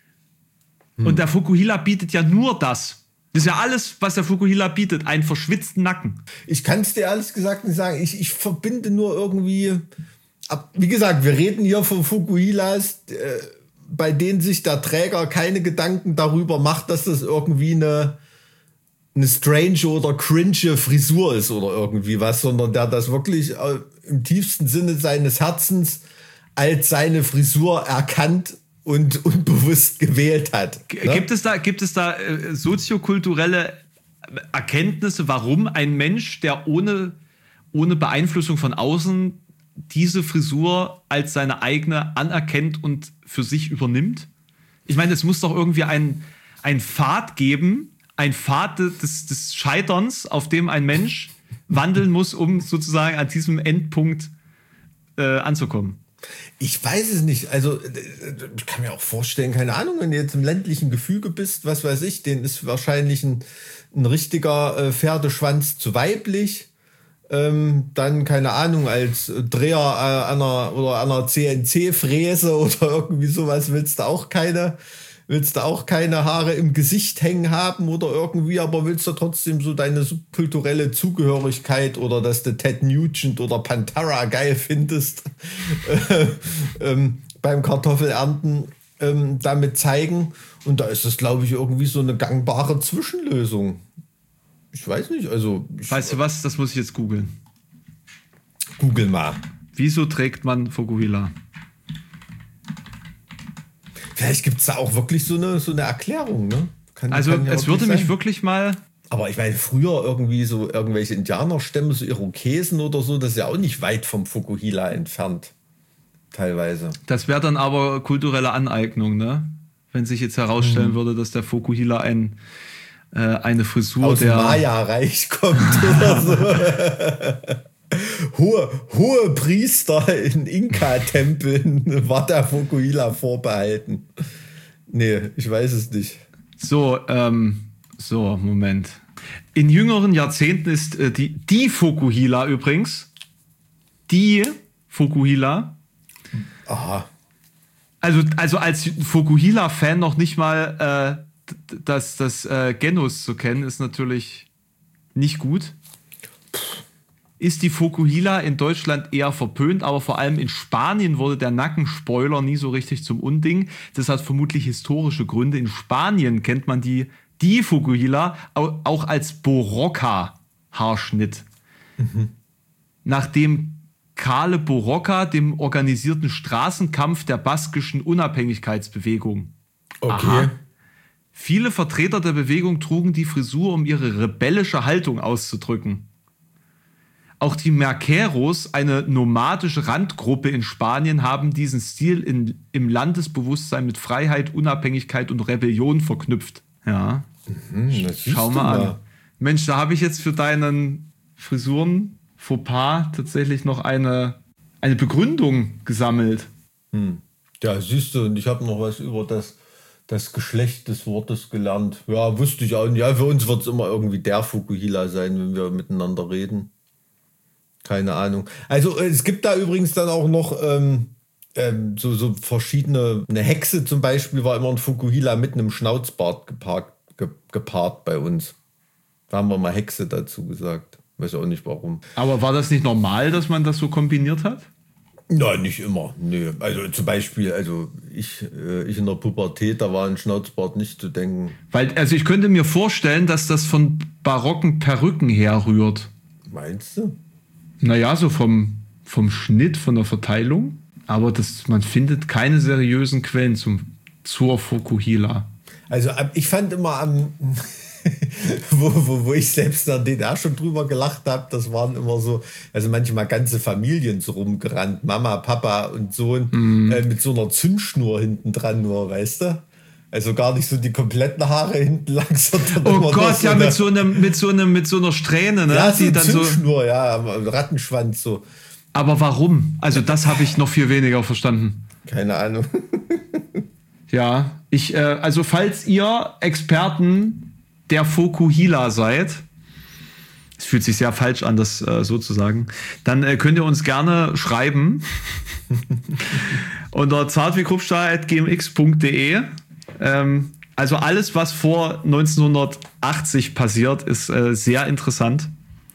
[SPEAKER 6] Und der Fukuhila bietet ja nur das. Das ist ja alles, was der Fukuhila bietet, einen verschwitzten Nacken.
[SPEAKER 5] Ich kann es dir ehrlich gesagt nicht sagen. Ich, ich verbinde nur irgendwie, ab, wie gesagt, wir reden hier von Fukuhilas, äh, bei denen sich der Träger keine Gedanken darüber macht, dass das irgendwie eine, eine strange oder cringe Frisur ist oder irgendwie was, sondern der das wirklich äh, im tiefsten Sinne seines Herzens als seine Frisur erkannt und unbewusst gewählt hat.
[SPEAKER 6] G-
[SPEAKER 5] Ne?
[SPEAKER 6] Gibt es da, gibt es da äh, soziokulturelle Erkenntnisse, warum ein Mensch, der ohne, ohne Beeinflussung von außen diese Frisur als seine eigene anerkennt und für sich übernimmt? Ich meine, es muss doch irgendwie ein, ein Pfad geben, ein Pfad des, des Scheiterns, auf dem ein Mensch wandeln muss, um sozusagen an diesem Endpunkt äh, anzukommen.
[SPEAKER 5] Ich weiß es nicht. Also, ich kann mir auch vorstellen, keine Ahnung, wenn du jetzt im ländlichen Gefüge bist, was weiß ich, den ist wahrscheinlich ein, ein richtiger äh, Pferdeschwanz zu weiblich. Ähm, dann, keine Ahnung, als Dreher äh, einer oder einer C N C-Fräse oder irgendwie sowas willst du auch keine, willst du auch keine Haare im Gesicht hängen haben oder irgendwie, aber willst du trotzdem so deine subkulturelle Zugehörigkeit oder dass du Ted Nugent oder Pantera geil findest äh, ähm, beim Kartoffelernten ähm, damit zeigen. Und da ist es, glaube ich, irgendwie so eine gangbare Zwischenlösung. Ich weiß nicht, also... Ich,
[SPEAKER 6] weißt du was, das muss ich jetzt googeln.
[SPEAKER 5] Google mal.
[SPEAKER 6] Wieso trägt man Fokuhila?
[SPEAKER 5] Vielleicht gibt es da auch wirklich so eine, so eine Erklärung, ne? Kann,
[SPEAKER 6] also
[SPEAKER 5] kann ja
[SPEAKER 6] es würde
[SPEAKER 5] sein.
[SPEAKER 6] mich wirklich mal...
[SPEAKER 5] Aber ich meine, früher irgendwie so irgendwelche Indianerstämme, so Irokesen oder so, das ist ja auch nicht weit vom Fokuhila entfernt. Teilweise.
[SPEAKER 6] Das wäre dann aber kulturelle Aneignung, ne? Wenn sich jetzt herausstellen hm. würde, dass der Fokuhila ein, äh, eine Frisur
[SPEAKER 5] aus
[SPEAKER 6] der...
[SPEAKER 5] dem Maya-Reich kommt oder so. hohe, hohe Priester in Inka-Tempeln war der Fokuhila vorbehalten. Nee, ich weiß es nicht.
[SPEAKER 6] So, ähm, so, Moment. In jüngeren Jahrzehnten ist äh, die, die Fokuhila übrigens, die Fokuhila,
[SPEAKER 5] aha.
[SPEAKER 6] Also, also als Fokuhila-Fan noch nicht mal äh, das, das äh, Genus zu kennen, ist natürlich nicht gut. Ist die Fokuhila in Deutschland eher verpönt, aber vor allem in Spanien wurde der Nackenspoiler nie so richtig zum Unding. Das hat vermutlich historische Gründe. In Spanien kennt man die, die Fokuhila auch als Borroka-Haarschnitt. Mhm. Nachdem Kale Borroka dem organisierten Straßenkampf der baskischen Unabhängigkeitsbewegung.
[SPEAKER 5] Okay.
[SPEAKER 6] Aha. Viele Vertreter der Bewegung trugen die Frisur, um ihre rebellische Haltung auszudrücken. Auch die Merqueros, eine nomadische Randgruppe in Spanien, haben diesen Stil in, im Landesbewusstsein mit Freiheit, Unabhängigkeit und Rebellion verknüpft. Ja.
[SPEAKER 5] Mhm,
[SPEAKER 6] Schau mal, mal an. Mensch, da habe ich jetzt für deinen Frisuren Fauxpas tatsächlich noch eine, eine Begründung gesammelt.
[SPEAKER 5] Hm. Ja, siehst du, und ich habe noch was über das, das Geschlecht des Wortes gelernt. Ja, wusste ich auch nicht. Ja, für uns wird es immer irgendwie der Fokuhila sein, wenn wir miteinander reden. Keine Ahnung. Also es gibt da übrigens dann auch noch ähm, ähm, so, so verschiedene, eine Hexe zum Beispiel war immer ein Fokuhila mit einem Schnauzbart gepaart, ge, gepaart bei uns. Da haben wir mal Hexe dazu gesagt. Weiß auch nicht warum.
[SPEAKER 6] Aber war das nicht normal, dass man das so kombiniert hat?
[SPEAKER 5] Nein, nicht immer. Nee. Also zum Beispiel, also ich, äh, ich in der Pubertät, da war ein Schnauzbart nicht zu denken.
[SPEAKER 6] Weil, also ich könnte mir vorstellen, dass das von barocken Perücken herrührt.
[SPEAKER 5] Meinst du?
[SPEAKER 6] Naja, so vom, vom Schnitt, von der Verteilung. Aber das, man findet keine seriösen Quellen zum, zur Fokuhila.
[SPEAKER 5] Also ich fand immer am... wo, wo, wo ich selbst in der D D R schon drüber gelacht habe, das waren immer so, also manchmal ganze Familien so rumgerannt, Mama, Papa und Sohn, mm. äh, mit so einer Zündschnur hinten dran nur, weißt du? Also gar nicht so die kompletten Haare hinten lang, sondern
[SPEAKER 6] oh Gott, so ja, eine, mit so einem, mit so einem, mit so einer Strähne, ne?
[SPEAKER 5] Ja, so
[SPEAKER 6] die dann
[SPEAKER 5] Zündschnur,
[SPEAKER 6] so,
[SPEAKER 5] ja, Rattenschwanz so.
[SPEAKER 6] Aber warum? Also das habe ich noch viel weniger verstanden.
[SPEAKER 5] Keine Ahnung.
[SPEAKER 6] Ja, ich, äh, also falls ihr Experten der Fokuhila seid, es fühlt sich sehr falsch an, das äh, so zu sagen, dann äh, könnt ihr uns gerne schreiben unter zartwiekruppstahl at g m x punkt d e. Ähm, also alles, was vor neunzehnhundertachtzig passiert, ist äh, sehr interessant.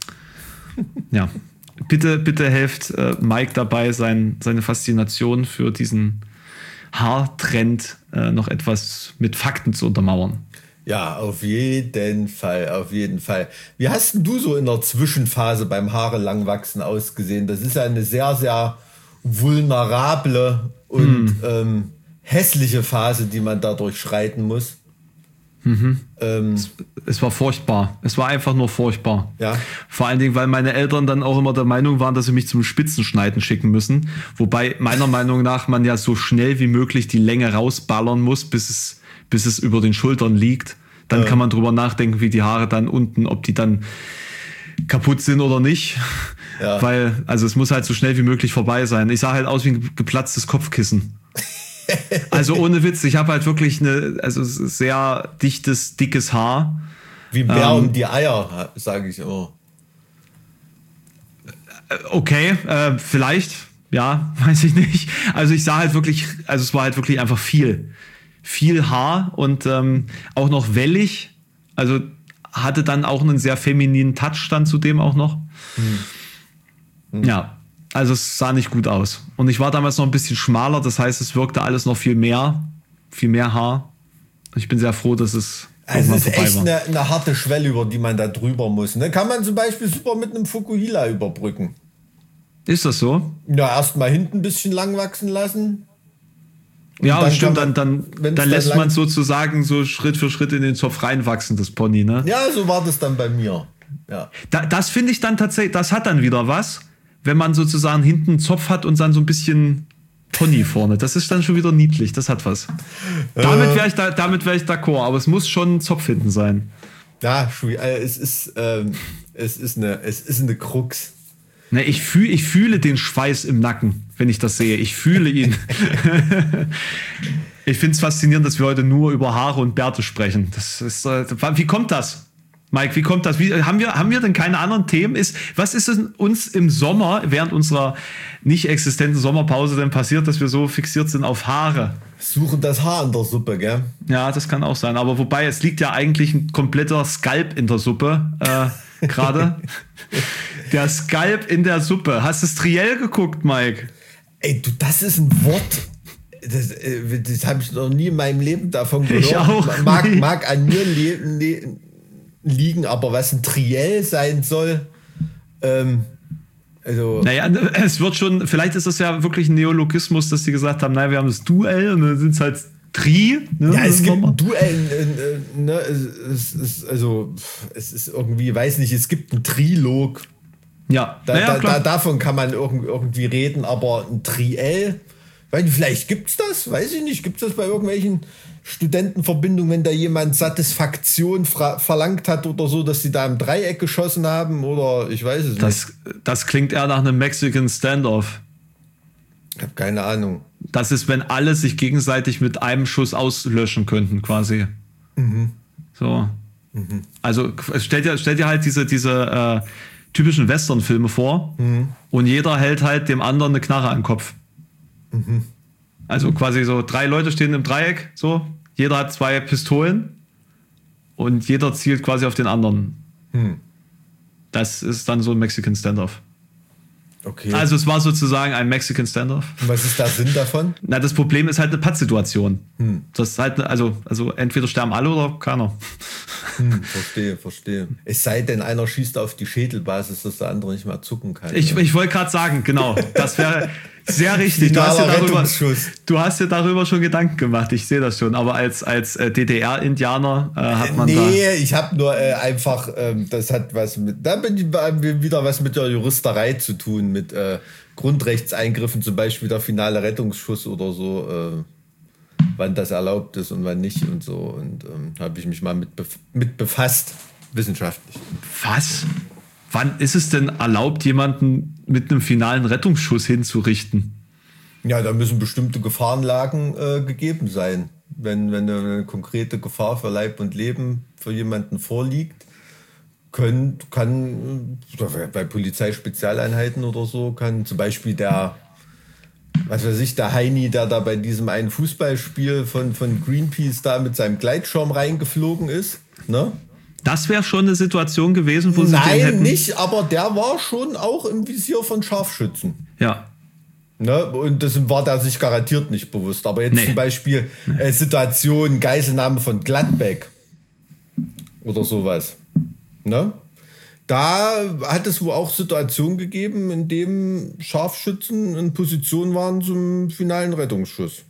[SPEAKER 6] Ja, bitte, bitte helft äh, Mike dabei, sein, seine Faszination für diesen Haartrend äh, noch etwas mit Fakten zu untermauern.
[SPEAKER 5] Ja, auf jeden Fall, auf jeden Fall. Wie hast denn du so in der Zwischenphase beim Haare langwachsen ausgesehen? Das ist ja eine sehr, sehr vulnerable und hm. ähm, hässliche Phase, die man da durchschreiten muss.
[SPEAKER 6] Mhm.
[SPEAKER 5] Ähm,
[SPEAKER 6] es, es war furchtbar. Es war einfach nur furchtbar.
[SPEAKER 5] Ja.
[SPEAKER 6] Vor allen Dingen, weil meine Eltern dann auch immer der Meinung waren, dass sie mich zum Spitzenschneiden schicken müssen. Wobei meiner Meinung nach man ja so schnell wie möglich die Länge rausballern muss, bis es bis es über den Schultern liegt. Dann ja. kann man drüber nachdenken, wie die Haare dann unten, ob die dann kaputt sind oder nicht. Ja. Weil, also es muss halt so schnell wie möglich vorbei sein. Ich sah halt aus wie ein geplatztes Kopfkissen. Also ohne Witz, ich habe halt wirklich eine, also sehr dichtes, dickes Haar.
[SPEAKER 5] Wie Bär ähm, um die Eier, sage ich immer.
[SPEAKER 6] Okay, äh, vielleicht, ja, weiß ich nicht. Also ich sah halt wirklich, also es war halt wirklich einfach viel. Viel Haar und ähm, auch noch wellig. Also hatte dann auch einen sehr femininen Touch dann zudem auch noch. Mhm. Mhm. Ja, also es sah nicht gut aus. Und ich war damals noch ein bisschen schmaler, das heißt, es wirkte alles noch viel mehr, viel mehr Haar. Ich bin sehr froh, dass es
[SPEAKER 5] Also es ist echt eine, eine harte Schwelle, über die man da drüber muss. Ne? Kann man zum Beispiel super mit einem Fukuhila überbrücken.
[SPEAKER 6] Ist das so?
[SPEAKER 5] Ja, erst mal hinten ein bisschen lang wachsen lassen.
[SPEAKER 6] Ja, und stimmt, man, dann, dann, dann lässt
[SPEAKER 5] dann
[SPEAKER 6] man sozusagen so Schritt für Schritt in den Zopf reinwachsen, das Pony, ne?
[SPEAKER 5] Ja, so war das dann bei mir. Ja.
[SPEAKER 6] Da, das finde ich dann tatsächlich, das hat dann wieder was, wenn man sozusagen hinten einen Zopf hat und dann so ein bisschen Pony vorne. Das ist dann schon wieder niedlich, das hat was. Äh. Damit wäre ich, da, damit wär ich d'accord, aber es muss schon ein Zopf hinten sein.
[SPEAKER 5] Ja, es ist, ähm, es ist, eine, es ist eine Krux.
[SPEAKER 6] Ne, ich, fühl, ich fühle den Schweiß im Nacken, wenn ich das sehe. Ich fühle ihn. Ich finde es faszinierend, dass wir heute nur über Haare und Bärte sprechen. Das ist, äh, wie kommt das? Mike, wie kommt das? Wie, haben, wir, haben wir denn keine anderen Themen? Ist, was ist denn uns im Sommer, während unserer nicht existenten Sommerpause denn passiert, dass wir so fixiert sind auf Haare?
[SPEAKER 5] Suchen das Haar in der Suppe, gell?
[SPEAKER 6] Ja, das kann auch sein. Aber wobei, es liegt ja eigentlich ein kompletter Skalp in der Suppe äh, gerade. Der Skalp in der Suppe. Hast du es Triell geguckt, Mike?
[SPEAKER 5] Ey, du, das ist ein Wort. Das, das habe ich noch nie in meinem Leben davon gehört.
[SPEAKER 6] Ich auch
[SPEAKER 5] mag,
[SPEAKER 6] nie.
[SPEAKER 5] mag an mir le- le- liegen, aber was ein Triell sein soll, ähm, also.
[SPEAKER 6] Naja, es wird schon, vielleicht ist es ja wirklich ein Neologismus, dass die gesagt haben, naja, wir haben das Duell und dann sind es halt Tri. Ne?
[SPEAKER 5] Ja, es gibt ein Duell, äh, ne, es, es, also, es ist irgendwie, weiß nicht, es gibt ein Trilog.
[SPEAKER 6] Ja,
[SPEAKER 5] da,
[SPEAKER 6] naja,
[SPEAKER 5] da,
[SPEAKER 6] klar.
[SPEAKER 5] da, davon kann man irgendwie reden, aber ein Triell, weiß nicht, vielleicht gibt's das, weiß ich nicht, gibt's das bei irgendwelchen Studentenverbindungen, wenn da jemand Satisfaktion fra- verlangt hat oder so, dass sie da im Dreieck geschossen haben oder ich weiß es
[SPEAKER 6] das,
[SPEAKER 5] nicht.
[SPEAKER 6] Das klingt eher nach einem Mexican Standoff.
[SPEAKER 5] Ich habe keine Ahnung.
[SPEAKER 6] Das ist, wenn alle sich gegenseitig mit einem Schuss auslöschen könnten, quasi.
[SPEAKER 5] Mhm.
[SPEAKER 6] So. Mhm. Also stell dir, stell dir halt diese, diese äh, typischen Western-Filme vor mhm. und jeder hält halt dem anderen eine Knarre an den Kopf.
[SPEAKER 5] Mhm.
[SPEAKER 6] Also quasi so drei Leute stehen im Dreieck, so. Jeder hat zwei Pistolen und jeder zielt quasi auf den anderen.
[SPEAKER 5] Mhm.
[SPEAKER 6] Das ist dann so ein Mexican Standoff.
[SPEAKER 5] Okay.
[SPEAKER 6] Also es war sozusagen ein Mexican Standoff.
[SPEAKER 5] Und was ist der Sinn davon?
[SPEAKER 6] Na, das Problem ist halt eine Pattsituation.
[SPEAKER 5] Hm.
[SPEAKER 6] Das ist halt, also, also entweder sterben alle oder keiner.
[SPEAKER 5] Hm, verstehe, verstehe. Es sei denn, einer schießt auf die Schädelbasis, dass der andere nicht mehr zucken kann.
[SPEAKER 6] Ich,
[SPEAKER 5] ja.
[SPEAKER 6] ich wollte gerade sagen, genau. Das wäre sehr richtig. Du hast, ja darüber, du hast dir darüber schon Gedanken gemacht. Ich sehe das schon. Aber als, als äh, D D R-Indianer äh, hat man
[SPEAKER 5] nee,
[SPEAKER 6] da...
[SPEAKER 5] Nee, ich habe nur äh, einfach, ähm, das hat was mit, da bin ich wieder was mit der Juristerei zu tun, mit äh, Grundrechtseingriffen, zum Beispiel der finale Rettungsschuss oder so, äh, wann das erlaubt ist und wann nicht und so. Und ähm, habe ich mich mal mit, bef- mit befasst, wissenschaftlich.
[SPEAKER 6] Was? Wann ist es denn erlaubt, jemanden mit einem finalen Rettungsschuss hinzurichten?
[SPEAKER 5] Ja, da müssen bestimmte Gefahrenlagen äh, gegeben sein. Wenn, wenn eine konkrete Gefahr für Leib und Leben für jemanden vorliegt, können, kann bei Polizeispezialeinheiten oder so, kann zum Beispiel der, was weiß ich, der Heini, der da bei diesem einen Fußballspiel von, von Greenpeace da mit seinem Gleitschirm reingeflogen ist, ne?
[SPEAKER 6] Das wäre schon eine Situation gewesen, wo sie den
[SPEAKER 5] Nein,
[SPEAKER 6] hätten...
[SPEAKER 5] nicht, aber der war schon auch im Visier von Scharfschützen.
[SPEAKER 6] Ja.
[SPEAKER 5] Ne? Und das war der sich garantiert nicht bewusst. Aber jetzt
[SPEAKER 6] Nee.
[SPEAKER 5] zum Beispiel äh, Situation, Geiselnahme von Gladbeck oder sowas. Ne? Da hat es wohl auch Situationen gegeben, in denen Scharfschützen in Position waren zum finalen Rettungsschuss.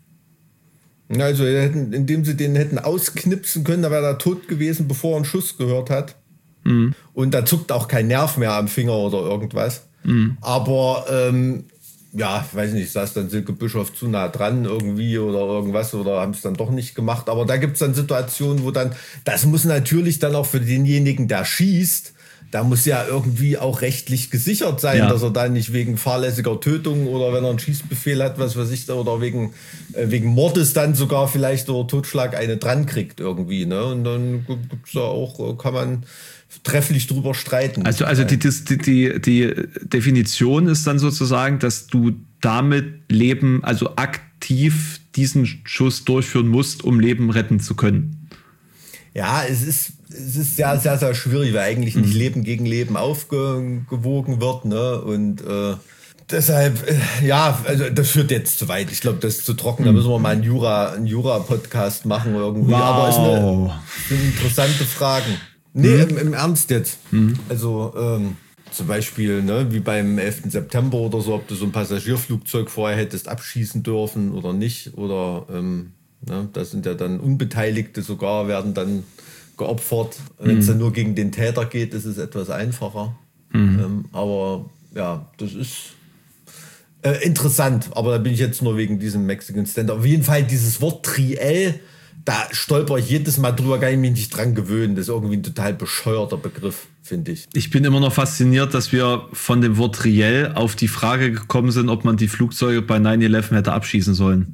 [SPEAKER 5] Also indem sie den hätten ausknipsen können, da wäre er tot gewesen, bevor er einen Schuss gehört hat. Mhm. Und da zuckt auch kein Nerv mehr am Finger oder irgendwas. Mhm. Aber ähm, ja, weiß nicht, saß dann Silke Bischof zu nah dran irgendwie oder irgendwas oder haben es dann doch nicht gemacht. Aber da gibt es dann Situationen, wo dann, das muss natürlich dann auch für denjenigen, der schießt, da muss ja irgendwie auch rechtlich gesichert sein, ja. dass er dann nicht wegen fahrlässiger Tötung oder wenn er einen Schießbefehl hat, was weiß ich, oder wegen, äh, wegen Mordes dann sogar vielleicht oder Totschlag eine dran kriegt irgendwie. Ne? Und dann gibt's ja auch, kann man trefflich drüber streiten.
[SPEAKER 6] Also, also die, die, die, die Definition ist dann sozusagen, dass du damit Leben, also aktiv diesen Schuss durchführen musst, um Leben retten zu können.
[SPEAKER 5] Ja, es ist, es ist sehr, sehr, sehr schwierig, weil eigentlich nicht Leben gegen Leben aufgewogen wird. Ne? Und äh, deshalb, äh, ja, also das führt jetzt zu weit. Ich glaube, das ist zu trocken. Da müssen wir mal einen Jura, einen Jura-Podcast machen irgendwie.
[SPEAKER 6] Wow.
[SPEAKER 5] Aber es ist eine, sind interessante Fragen. Nee, mhm. im, im Ernst jetzt. Mhm. Also ähm, zum Beispiel, ne, wie beim elften September oder so, ob du so ein Passagierflugzeug vorher hättest abschießen dürfen oder nicht. Oder ähm, ne, da sind ja dann Unbeteiligte sogar, werden dann geopfert. Wenn es mhm. dann nur gegen den Täter geht, ist es etwas einfacher. Mhm. Ähm, aber ja, das ist äh, interessant. Aber da bin ich jetzt nur wegen diesem Mexican Stand. Auf jeden Fall dieses Wort Triell, da stolper ich jedes Mal drüber, kann ich mich nicht dran gewöhnen. Das ist irgendwie ein total bescheuerter Begriff, finde ich.
[SPEAKER 6] Ich bin immer noch fasziniert, dass wir von dem Wort Triell auf die Frage gekommen sind, ob man die Flugzeuge bei neun elf hätte abschießen sollen.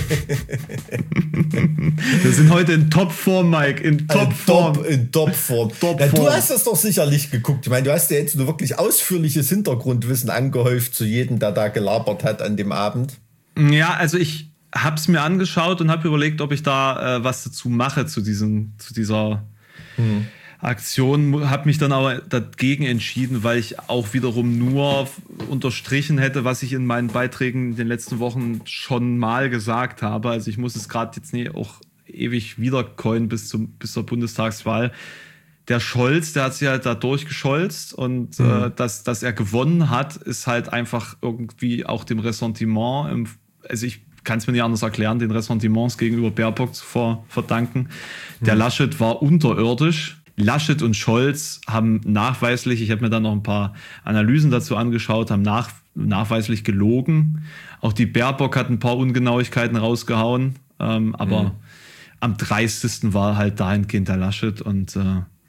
[SPEAKER 6] Wir sind heute in Topform, Mike, in Topform.
[SPEAKER 5] Top, in Topform. Top ja, du hast das doch sicherlich geguckt. Ich meine, du hast ja jetzt nur wirklich ausführliches Hintergrundwissen angehäuft zu jedem, der da gelabert hat an dem Abend.
[SPEAKER 6] Ja, also ich hab's mir angeschaut und habe überlegt, ob ich da äh, was dazu mache zu diesem, zu dieser hm. Aktion. Habe mich dann aber dagegen entschieden, weil ich auch wiederum nur unterstrichen hätte, was ich in meinen Beiträgen in den letzten Wochen schon mal gesagt habe. Also ich muss es gerade jetzt nicht auch ewig wiedercoinen bis zum bis zur Bundestagswahl. Der Scholz, der hat sich halt da durchgescholzt und mhm. äh, dass, dass er gewonnen hat, ist halt einfach irgendwie auch dem Ressentiment, im, also ich kann es mir nicht anders erklären, den Ressentiments gegenüber Baerbock zu ver- verdanken. Der mhm. Laschet war unterirdisch. Laschet und Scholz haben nachweislich, ich habe mir dann noch ein paar Analysen dazu angeschaut, haben nach, nachweislich gelogen. Auch die Baerbock hat ein paar Ungenauigkeiten rausgehauen. Ähm, aber mhm. am dreistesten war halt dahingehend der Laschet. Und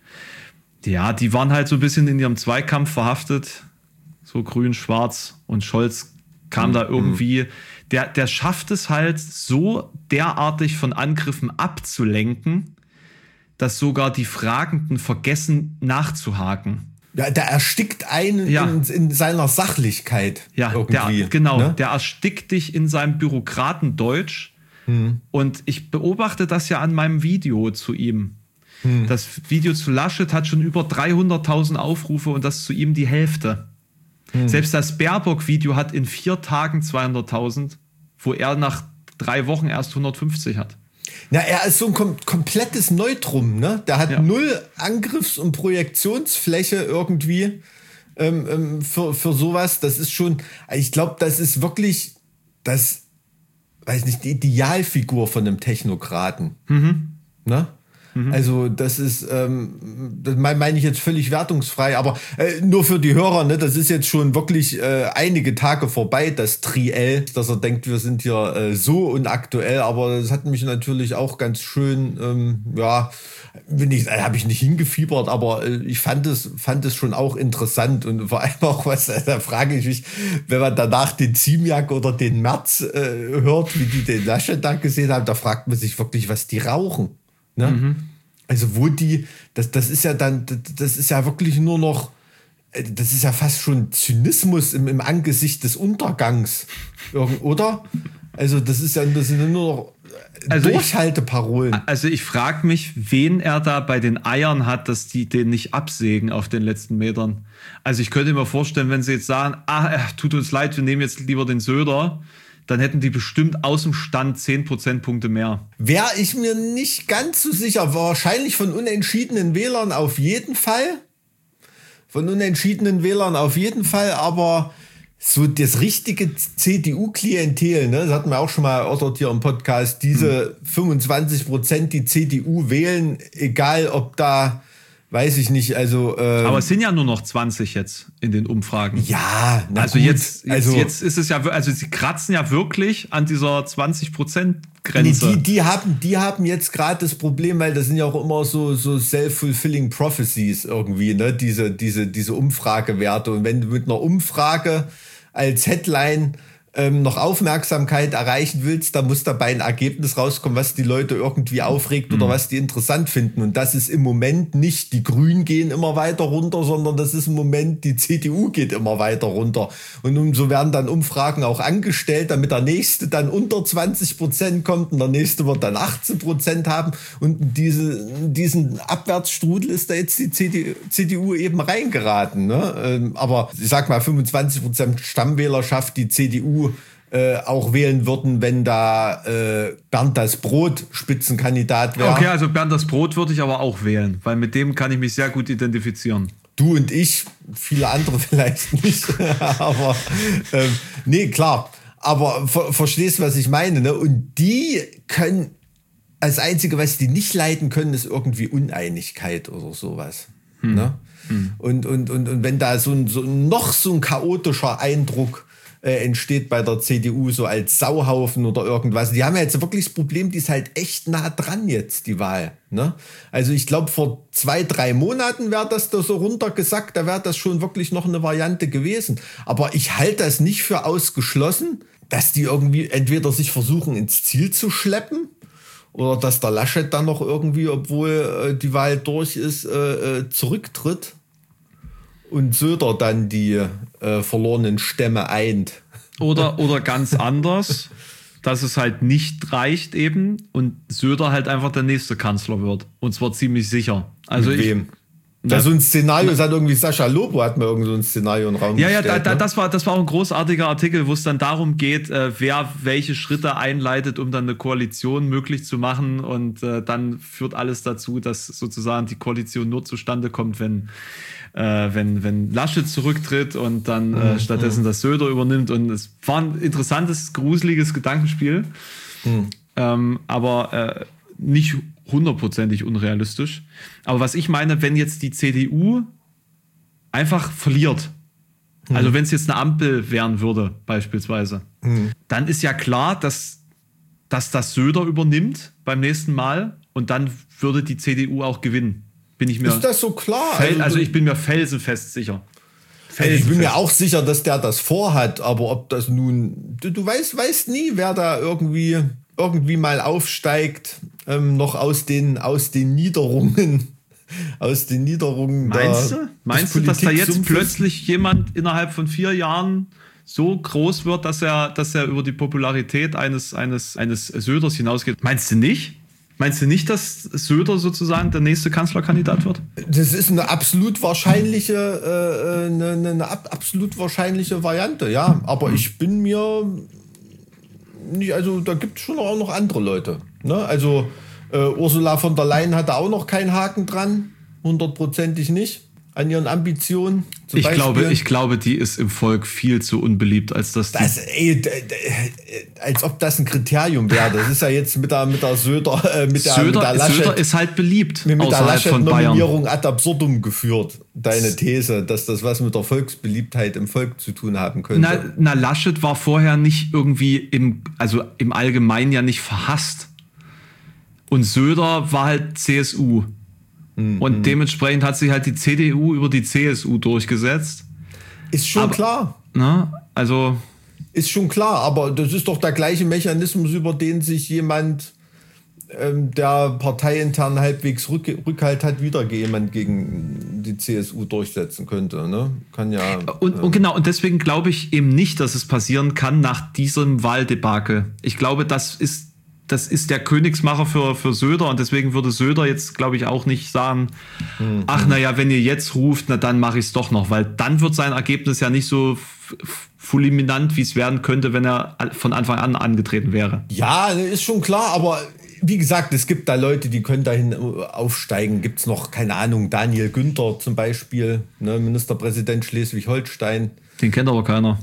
[SPEAKER 6] äh, ja, die waren halt so ein bisschen in ihrem Zweikampf verhaftet. So grün, schwarz. Und Scholz kam mhm. da irgendwie... Der, der schafft es halt so derartig von Angriffen abzulenken, dass sogar die Fragenden vergessen nachzuhaken.
[SPEAKER 5] Ja, der erstickt einen
[SPEAKER 6] ja.
[SPEAKER 5] in, in seiner Sachlichkeit.
[SPEAKER 6] Ja,
[SPEAKER 5] irgendwie,
[SPEAKER 6] der, genau.
[SPEAKER 5] Ne?
[SPEAKER 6] Der erstickt dich in seinem Bürokratendeutsch. Hm. Und ich beobachte das ja an meinem Video zu ihm. Hm. Das Video zu Laschet hat schon über dreihunderttausend Aufrufe und das zu ihm die Hälfte. Hm. Selbst das Baerbock-Video hat in vier Tagen zweihunderttausend, wo er nach drei Wochen erst hundertfünfzig hat.
[SPEAKER 5] Na, er ist so ein kom- komplettes Neutrum, ne? Der hat
[SPEAKER 6] ja.
[SPEAKER 5] null Angriffs- und Projektionsfläche irgendwie ähm, ähm, für, für sowas. Das ist schon, ich glaube, das ist wirklich das, weiß nicht, die Idealfigur von einem Technokraten. Mhm. Ne? Also das ist, ähm, das meine ich jetzt völlig wertungsfrei, aber äh, nur für die Hörer, ne, das ist jetzt schon wirklich äh, einige Tage vorbei, das Triell, dass er denkt, wir sind hier äh, so unaktuell, aber das hat mich natürlich auch ganz schön, ähm, ja, bin ich, äh, habe ich nicht hingefiebert, aber äh, ich fand es, fand es schon auch interessant und vor allem auch was, äh, da frage ich mich, wenn man danach den Ziemiak oder den Merz äh, hört, wie die den Laschet da gesehen haben, da fragt man sich wirklich, was die rauchen. Ne? Mhm. Also wo die, das, das ist ja dann, das ist ja wirklich nur noch, das ist ja fast schon Zynismus im, im Angesicht des Untergangs, oder? Also das ist ja, das sind ja nur noch also Durchhalteparolen.
[SPEAKER 6] Ich, also ich frage mich, wen er da bei den Eiern hat, dass die den nicht absägen auf den letzten Metern. Also ich könnte mir vorstellen, wenn sie jetzt sagen, ah, tut uns leid, wir nehmen jetzt lieber den Söder, dann hätten die bestimmt aus dem Stand zehn Prozentpunkte mehr.
[SPEAKER 5] Wäre ich mir nicht ganz so sicher. Wahrscheinlich von unentschiedenen Wählern auf jeden Fall. Von unentschiedenen Wählern auf jeden Fall, aber so das richtige C D U-Klientel, ne, das hatten wir auch schon mal erörtert hier im Podcast, diese hm. fünfundzwanzig Prozent, die C D U wählen, egal ob da, weiß ich nicht, also... Ähm,
[SPEAKER 6] aber es sind ja nur noch zwanzig jetzt in den Umfragen.
[SPEAKER 5] Ja, na
[SPEAKER 6] also
[SPEAKER 5] gut.
[SPEAKER 6] Jetzt, jetzt,
[SPEAKER 5] also
[SPEAKER 6] jetzt ist es ja, also sie kratzen ja wirklich an dieser zwanzig Prozent Grenze.
[SPEAKER 5] Nee, die, die, haben, die haben jetzt gerade das Problem, weil das sind ja auch immer so, so self-fulfilling prophecies irgendwie, ne, diese, diese, diese Umfragewerte. Und wenn du mit einer Umfrage als Headline ähm, noch Aufmerksamkeit erreichen willst, dann muss dabei ein Ergebnis rauskommen, was die Leute irgendwie aufregt oder was die interessant finden. Und das ist im Moment nicht, die Grünen gehen immer weiter runter, sondern das ist im Moment, die C D U geht immer weiter runter. Und so werden dann Umfragen auch angestellt, damit der nächste dann unter zwanzig Prozent kommt und der nächste wird dann achtzehn Prozent haben. Und diese, diesen Abwärtsstrudel ist da jetzt die C D U eben reingeraten. Ne? Aber ich sag mal, fünfundzwanzig Prozent Stammwählerschaft, die C D U Äh, auch wählen würden, wenn da äh, Bernd das Brot Spitzenkandidat wäre.
[SPEAKER 6] Okay, also Bernd das Brot würde ich aber auch wählen, weil mit dem kann ich mich sehr gut identifizieren.
[SPEAKER 5] Du und ich, viele andere vielleicht nicht, aber ähm, nee, klar. Aber ver verstehst, was ich meine, ne? Und die können, als Einzige, was die nicht leiden können, ist irgendwie Uneinigkeit oder sowas. Hm. Ne? Hm. Und, und, und, und wenn da so ein, so noch so ein chaotischer Eindruck Äh, entsteht bei der C D U so als Sauhaufen oder irgendwas. Die haben ja jetzt wirklich das Problem, die ist halt echt nah dran jetzt, die Wahl. Ne? Also ich glaube, vor zwei, drei Monaten wäre das da so runtergesackt, da wäre das schon wirklich noch eine Variante gewesen. Aber ich halte das nicht für ausgeschlossen, dass die irgendwie entweder sich versuchen ins Ziel zu schleppen oder dass der Laschet dann noch irgendwie, obwohl äh, die Wahl durch ist, äh, äh, zurücktritt. Und Söder dann die äh, verlorenen Stämme eint.
[SPEAKER 6] Oder, oder ganz anders, dass es halt nicht reicht eben und Söder halt einfach der nächste Kanzler wird. Und zwar ziemlich sicher. Also
[SPEAKER 5] Mit
[SPEAKER 6] ich,
[SPEAKER 5] wem? Da so ein Szenario, das hat irgendwie Sascha Lobo hat mir irgend so ein Szenario in den Raum
[SPEAKER 6] ja,
[SPEAKER 5] gestellt.
[SPEAKER 6] Ja, da, da,
[SPEAKER 5] ne?
[SPEAKER 6] das, war, das war auch ein großartiger Artikel, wo es dann darum geht, äh, wer welche Schritte einleitet, um dann eine Koalition möglich zu machen. Und äh, dann führt alles dazu, dass sozusagen die Koalition nur zustande kommt, wenn, äh, wenn, wenn Laschet zurücktritt und dann äh, mhm. stattdessen das Söder übernimmt. Und es war ein interessantes, gruseliges Gedankenspiel. Mhm. Ähm, aber äh, nicht hundertprozentig unrealistisch. Aber was ich meine, wenn jetzt die C D U einfach verliert, hm. also wenn es jetzt eine Ampel werden würde, beispielsweise, hm. dann ist ja klar, dass, dass das Söder übernimmt beim nächsten Mal und dann würde die C D U auch gewinnen. Bin ich mir
[SPEAKER 5] ist das so klar?
[SPEAKER 6] Also, also ich bin mir felsenfest sicher.
[SPEAKER 5] Felsenfest. Also ich bin mir auch sicher, dass der das vorhat, aber ob das nun, du, du weißt, weißt nie, wer da irgendwie irgendwie mal aufsteigt, ähm, noch aus den, aus den Niederungen, aus den Niederungen.
[SPEAKER 6] Meinst du? Meinst du, dass da jetzt plötzlich jemand innerhalb von vier Jahren so groß wird, dass er, dass er über die Popularität eines, eines, eines Söders hinausgeht? Meinst du nicht? Meinst du nicht, dass Söder sozusagen der nächste Kanzlerkandidat wird?
[SPEAKER 5] Das ist eine absolut wahrscheinliche, äh, eine, eine ab, absolut wahrscheinliche Variante, ja. Aber hm. ich bin mir nicht, also da gibt es schon auch noch andere Leute. Ne? Also äh, Ursula von der Leyen hatte auch noch keinen Haken dran, hundertprozentig nicht, an ihren Ambitionen. Zum
[SPEAKER 6] ich,
[SPEAKER 5] Beispiel.
[SPEAKER 6] glaube, ich glaube, die ist im Volk viel zu unbeliebt, als dass die
[SPEAKER 5] das, ey, d- d- als ob das ein Kriterium wäre. Das ist ja jetzt mit der, mit der Söder, äh, mit der,
[SPEAKER 6] Söder,
[SPEAKER 5] mit der Laschet,
[SPEAKER 6] Söder ist halt beliebt
[SPEAKER 5] mit der
[SPEAKER 6] Laschet-Nominierung
[SPEAKER 5] ad absurdum geführt. Deine These, dass das was mit der Volksbeliebtheit im Volk zu tun haben könnte.
[SPEAKER 6] Na, na Laschet war vorher nicht irgendwie im, also im Allgemeinen ja nicht verhasst. Und Söder war halt C S U. Mhm. Und dementsprechend hat sich halt die C D U über die C S U durchgesetzt.
[SPEAKER 5] Ist schon aber, klar.
[SPEAKER 6] Na, also
[SPEAKER 5] ist schon klar, aber das ist doch der gleiche Mechanismus, über den sich jemand, ähm, der parteiintern halbwegs Rück, Rückhalt hat, wieder jemand gegen die C S U durchsetzen könnte. Ne? Kann ja.
[SPEAKER 6] Und, ähm, und genau, und deswegen glaube ich eben nicht, dass es passieren kann nach diesem Wahldebakel. Ich glaube, das ist Das ist der Königsmacher für, für Söder und deswegen würde Söder jetzt, glaube ich, auch nicht sagen, mhm. ach naja, wenn ihr jetzt ruft, na dann mache ich es doch noch, weil dann wird sein Ergebnis ja nicht so f- fulminant, wie es werden könnte, wenn er von Anfang an angetreten wäre.
[SPEAKER 5] Ja, ist schon klar, aber wie gesagt, es gibt da Leute, die können dahin aufsteigen. Gibt es noch, keine Ahnung, Daniel Günther zum Beispiel, ne, Ministerpräsident Schleswig-Holstein.
[SPEAKER 6] Den kennt aber keiner.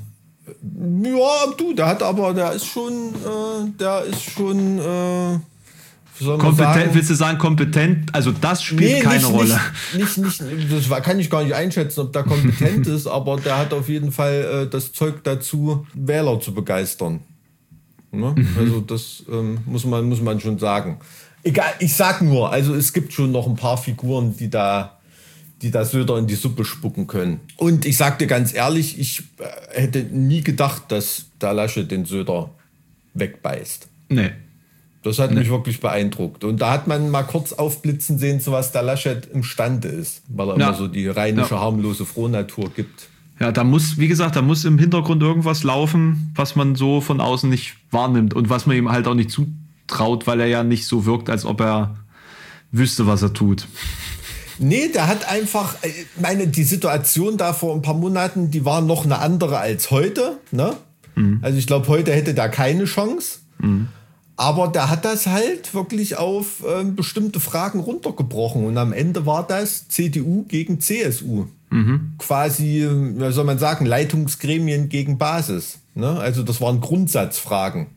[SPEAKER 5] Ja, du, der hat aber, der ist schon, äh, der ist schon, äh,
[SPEAKER 6] kompetent, willst du sagen kompetent? Also das spielt nee, keine
[SPEAKER 5] nicht,
[SPEAKER 6] Rolle.
[SPEAKER 5] Nicht, nicht, nicht, das kann ich gar nicht einschätzen, ob der kompetent ist, aber der hat auf jeden Fall äh, das Zeug dazu, Wähler zu begeistern. Ne? Mhm. Also das ähm, muss man, muss man schon sagen. Egal, ich sag nur, also es gibt schon noch ein paar Figuren, die da, die da Söder in die Suppe spucken können. Und ich sag dir ganz ehrlich, ich äh, hätte nie gedacht, dass der Laschet den Söder wegbeißt.
[SPEAKER 6] Nee.
[SPEAKER 5] Das hat
[SPEAKER 6] nee.
[SPEAKER 5] mich wirklich beeindruckt. Und da hat man mal kurz aufblitzen sehen, zu was der Laschet imstande ist, weil er
[SPEAKER 6] ja.
[SPEAKER 5] immer so die rheinische,
[SPEAKER 6] ja.
[SPEAKER 5] harmlose Frohnatur gibt.
[SPEAKER 6] Ja, da muss, wie gesagt, da muss im Hintergrund irgendwas laufen, was man so von außen nicht wahrnimmt und was man ihm halt auch nicht zutraut, weil er ja nicht so wirkt, als ob er wüsste, was er tut.
[SPEAKER 5] Nee, der hat einfach, ich meine, die Situation da vor ein paar Monaten, die war noch eine andere als heute. Ne? Mhm. Also ich glaube, heute hätte der keine Chance. Mhm. Aber der hat das halt wirklich auf äh, bestimmte Fragen runtergebrochen. Und am Ende war das C D U gegen C S U. Mhm. Quasi, wie soll man sagen, Leitungsgremien gegen Basis. Ne? Also das waren Grundsatzfragen.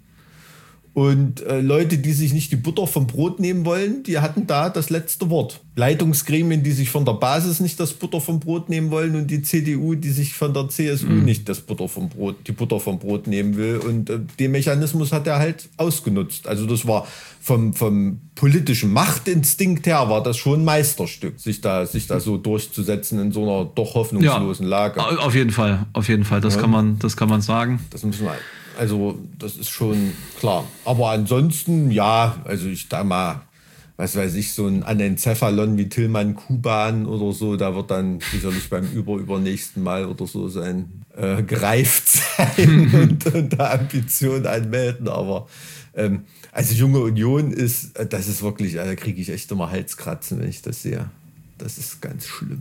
[SPEAKER 5] Und äh, Leute, die sich nicht die Butter vom Brot nehmen wollen, die hatten da das letzte Wort. Leitungsgremien, die sich von der Basis nicht das Butter vom Brot nehmen wollen und die C D U, die sich von der C S U mhm. nicht das Butter vom Brot, die Butter vom Brot nehmen will. Und äh, den Mechanismus hat er halt ausgenutzt. Also das war vom, vom politischen Machtinstinkt her war das schon ein Meisterstück, sich da, sich da so durchzusetzen in so einer doch hoffnungslosen ja, Lage.
[SPEAKER 6] Auf jeden Fall, auf jeden Fall. Das ja. kann man, das kann man sagen.
[SPEAKER 5] Das müssen wir. Also das ist schon klar. Aber ansonsten, ja, also ich da mal, was weiß ich, so ein Anencephalon wie Tillmann Kuban oder so, da wird dann sicherlich beim überübernächsten Mal oder so sein äh, gereift sein und, und da Ambitionen anmelden. Aber ähm, also Junge Union ist, das ist wirklich, da kriege ich echt immer Halskratzen, wenn ich das sehe. Das ist ganz schlimm.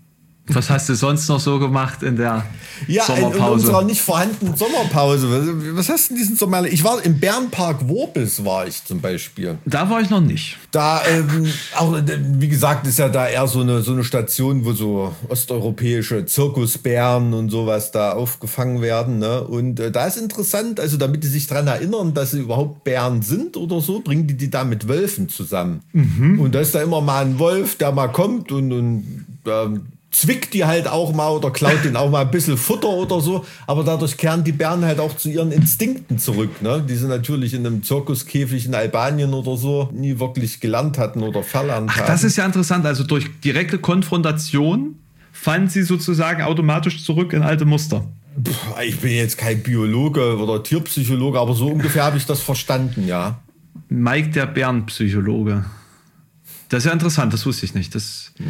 [SPEAKER 6] Was hast du sonst noch so gemacht in der
[SPEAKER 5] ja,
[SPEAKER 6] Sommerpause?
[SPEAKER 5] Ja, in unserer nicht vorhandenen Sommerpause. Was hast du denn diesen Sommer? Ich war im Bärenpark Worbis, war ich zum Beispiel.
[SPEAKER 6] Da war ich noch nicht.
[SPEAKER 5] Da, ähm, auch, wie gesagt, ist ja da eher so eine, so eine Station, wo so osteuropäische Zirkusbären und sowas da aufgefangen werden. Ne? Und äh, da ist interessant, also damit die sich daran erinnern, dass sie überhaupt Bären sind oder so, bringen die die da mit Wölfen zusammen. Mhm. Und da ist da immer mal ein Wolf, der mal kommt und, und ähm, zwickt die halt auch mal oder klaut denen auch mal ein bisschen Futter oder so. Aber dadurch kehren die Bären halt auch zu ihren Instinkten zurück. Ne? Die sie natürlich in einem Zirkuskäfig in Albanien oder so nie wirklich gelernt hatten oder verlernt
[SPEAKER 6] Ach,
[SPEAKER 5] haben.
[SPEAKER 6] Das ist ja interessant. Also durch direkte Konfrontation fallen sie sozusagen automatisch zurück in alte Muster.
[SPEAKER 5] Puh, ich bin jetzt kein Biologe oder Tierpsychologe, aber so ungefähr habe ich das verstanden, ja.
[SPEAKER 6] Mike, der Bärenpsychologe. Das ist ja interessant, das wusste ich nicht. Das... Hm.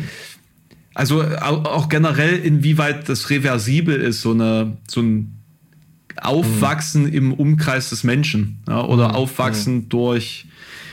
[SPEAKER 6] Also auch generell, inwieweit das reversibel ist, so, eine, so ein Aufwachsen mhm. im Umkreis des Menschen, ja, oder mhm. Aufwachsen mhm. durch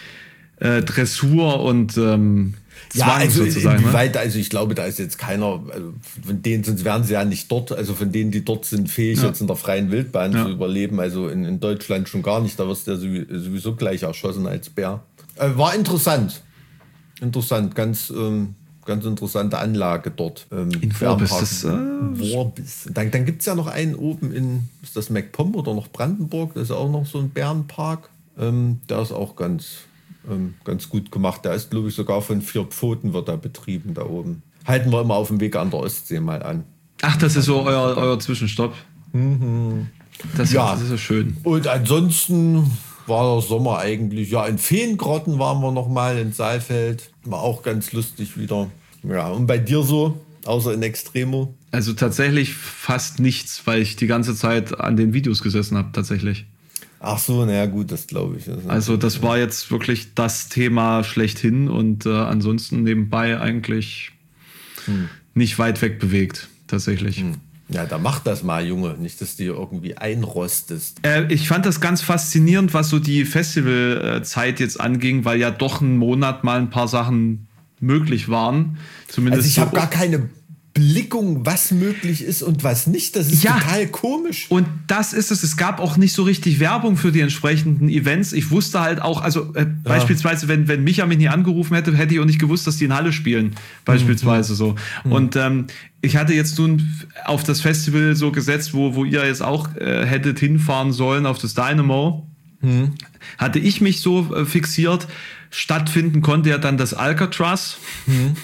[SPEAKER 6] äh, Dressur und ähm, Zwang
[SPEAKER 5] ja, also
[SPEAKER 6] sozusagen.
[SPEAKER 5] Inwieweit, ne? Also ich glaube, da ist jetzt keiner, also von denen, sonst wären sie ja nicht dort, also von denen, die dort sind, fähig, ja. jetzt in der freien Wildbahn ja. zu überleben, also in, in Deutschland schon gar nicht, da wirst du ja sowieso gleich erschossen als Bär. Äh, war interessant. Interessant, ganz... Ähm, Ganz interessante Anlage dort. Ähm,
[SPEAKER 6] in Worbis. Das, äh,
[SPEAKER 5] Worbis. Dann, dann gibt es ja noch einen oben in, ist das MacPom oder noch Brandenburg? Das ist auch noch so ein Bärenpark. Ähm, der ist auch ganz, ähm, ganz gut gemacht. Der ist, glaube ich, sogar von vier Pfoten wird er betrieben da oben. Halten wir immer auf dem Weg an der Ostsee mal an.
[SPEAKER 6] Ach, das ist so euer, euer Zwischenstopp.
[SPEAKER 5] Mhm.
[SPEAKER 6] Das,
[SPEAKER 5] ja,
[SPEAKER 6] das ist so schön.
[SPEAKER 5] Und ansonsten war der Sommer eigentlich, ja, in Feengrotten waren wir noch mal in Saalfeld. War auch ganz lustig wieder. Ja, und bei dir so, außer in Extremo?
[SPEAKER 6] Also tatsächlich fast nichts, weil ich die ganze Zeit an den Videos gesessen habe, tatsächlich.
[SPEAKER 5] Ach so, naja gut, das glaube ich. Das
[SPEAKER 6] also das war jetzt wirklich das Thema schlechthin und äh, ansonsten nebenbei eigentlich hm. nicht weit weg bewegt, tatsächlich.
[SPEAKER 5] Hm. Ja, da mach das mal, Junge. Nicht, dass du irgendwie einrostest.
[SPEAKER 6] Äh, ich fand das ganz faszinierend, was so die Festivalzeit jetzt anging, weil ja doch einen Monat mal ein paar Sachen möglich waren. Zumindest
[SPEAKER 5] also ich
[SPEAKER 6] so
[SPEAKER 5] habe gar keine Blickung, was möglich ist und was nicht. Das ist ja total komisch.
[SPEAKER 6] Und das ist es. Es gab auch nicht so richtig Werbung für die entsprechenden Events. Ich wusste halt auch, also äh, ja. beispielsweise, wenn, wenn Micha mich nie angerufen hätte, hätte ich auch nicht gewusst, dass die in Halle spielen. Beispielsweise mhm. so. Mhm. Und ähm, ich hatte jetzt nun auf das Festival so gesetzt, wo, wo ihr jetzt auch äh, hättet hinfahren sollen, auf das Dynamo. Mhm. Hatte ich mich so äh, fixiert. Stattfinden konnte ja dann das Alcatraz. Mhm.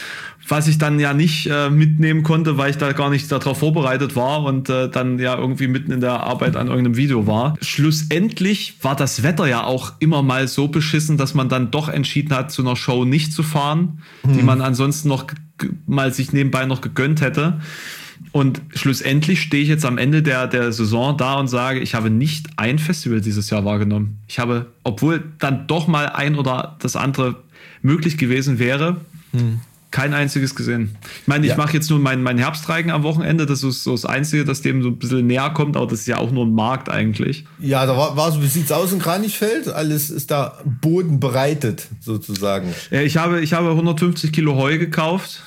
[SPEAKER 6] Was ich dann ja nicht äh, mitnehmen konnte, weil ich da gar nicht darauf vorbereitet war und äh, dann ja irgendwie mitten in der Arbeit an irgendeinem Video war. Schlussendlich war das Wetter ja auch immer mal so beschissen, dass man dann doch entschieden hat, zu einer Show nicht zu fahren, hm. die man ansonsten noch g- mal sich nebenbei noch gegönnt hätte. Und schlussendlich stehe ich jetzt am Ende der, der Saison da und sage, ich habe nicht ein Festival dieses Jahr wahrgenommen. Ich habe, obwohl dann doch mal ein oder das andere möglich gewesen wäre, hm. kein einziges gesehen. Ich meine, ich ja. mache jetzt nur meinen mein Herbstreigen am Wochenende. Das ist so das Einzige, das dem so ein bisschen näher kommt. Aber das ist ja auch nur ein Markt eigentlich.
[SPEAKER 5] Ja, da war, war so, wie sieht's aus in Kranichfeld? Alles ist da Boden bereitet, sozusagen.
[SPEAKER 6] Ich habe, ich habe hundertfünfzig Kilo Heu gekauft.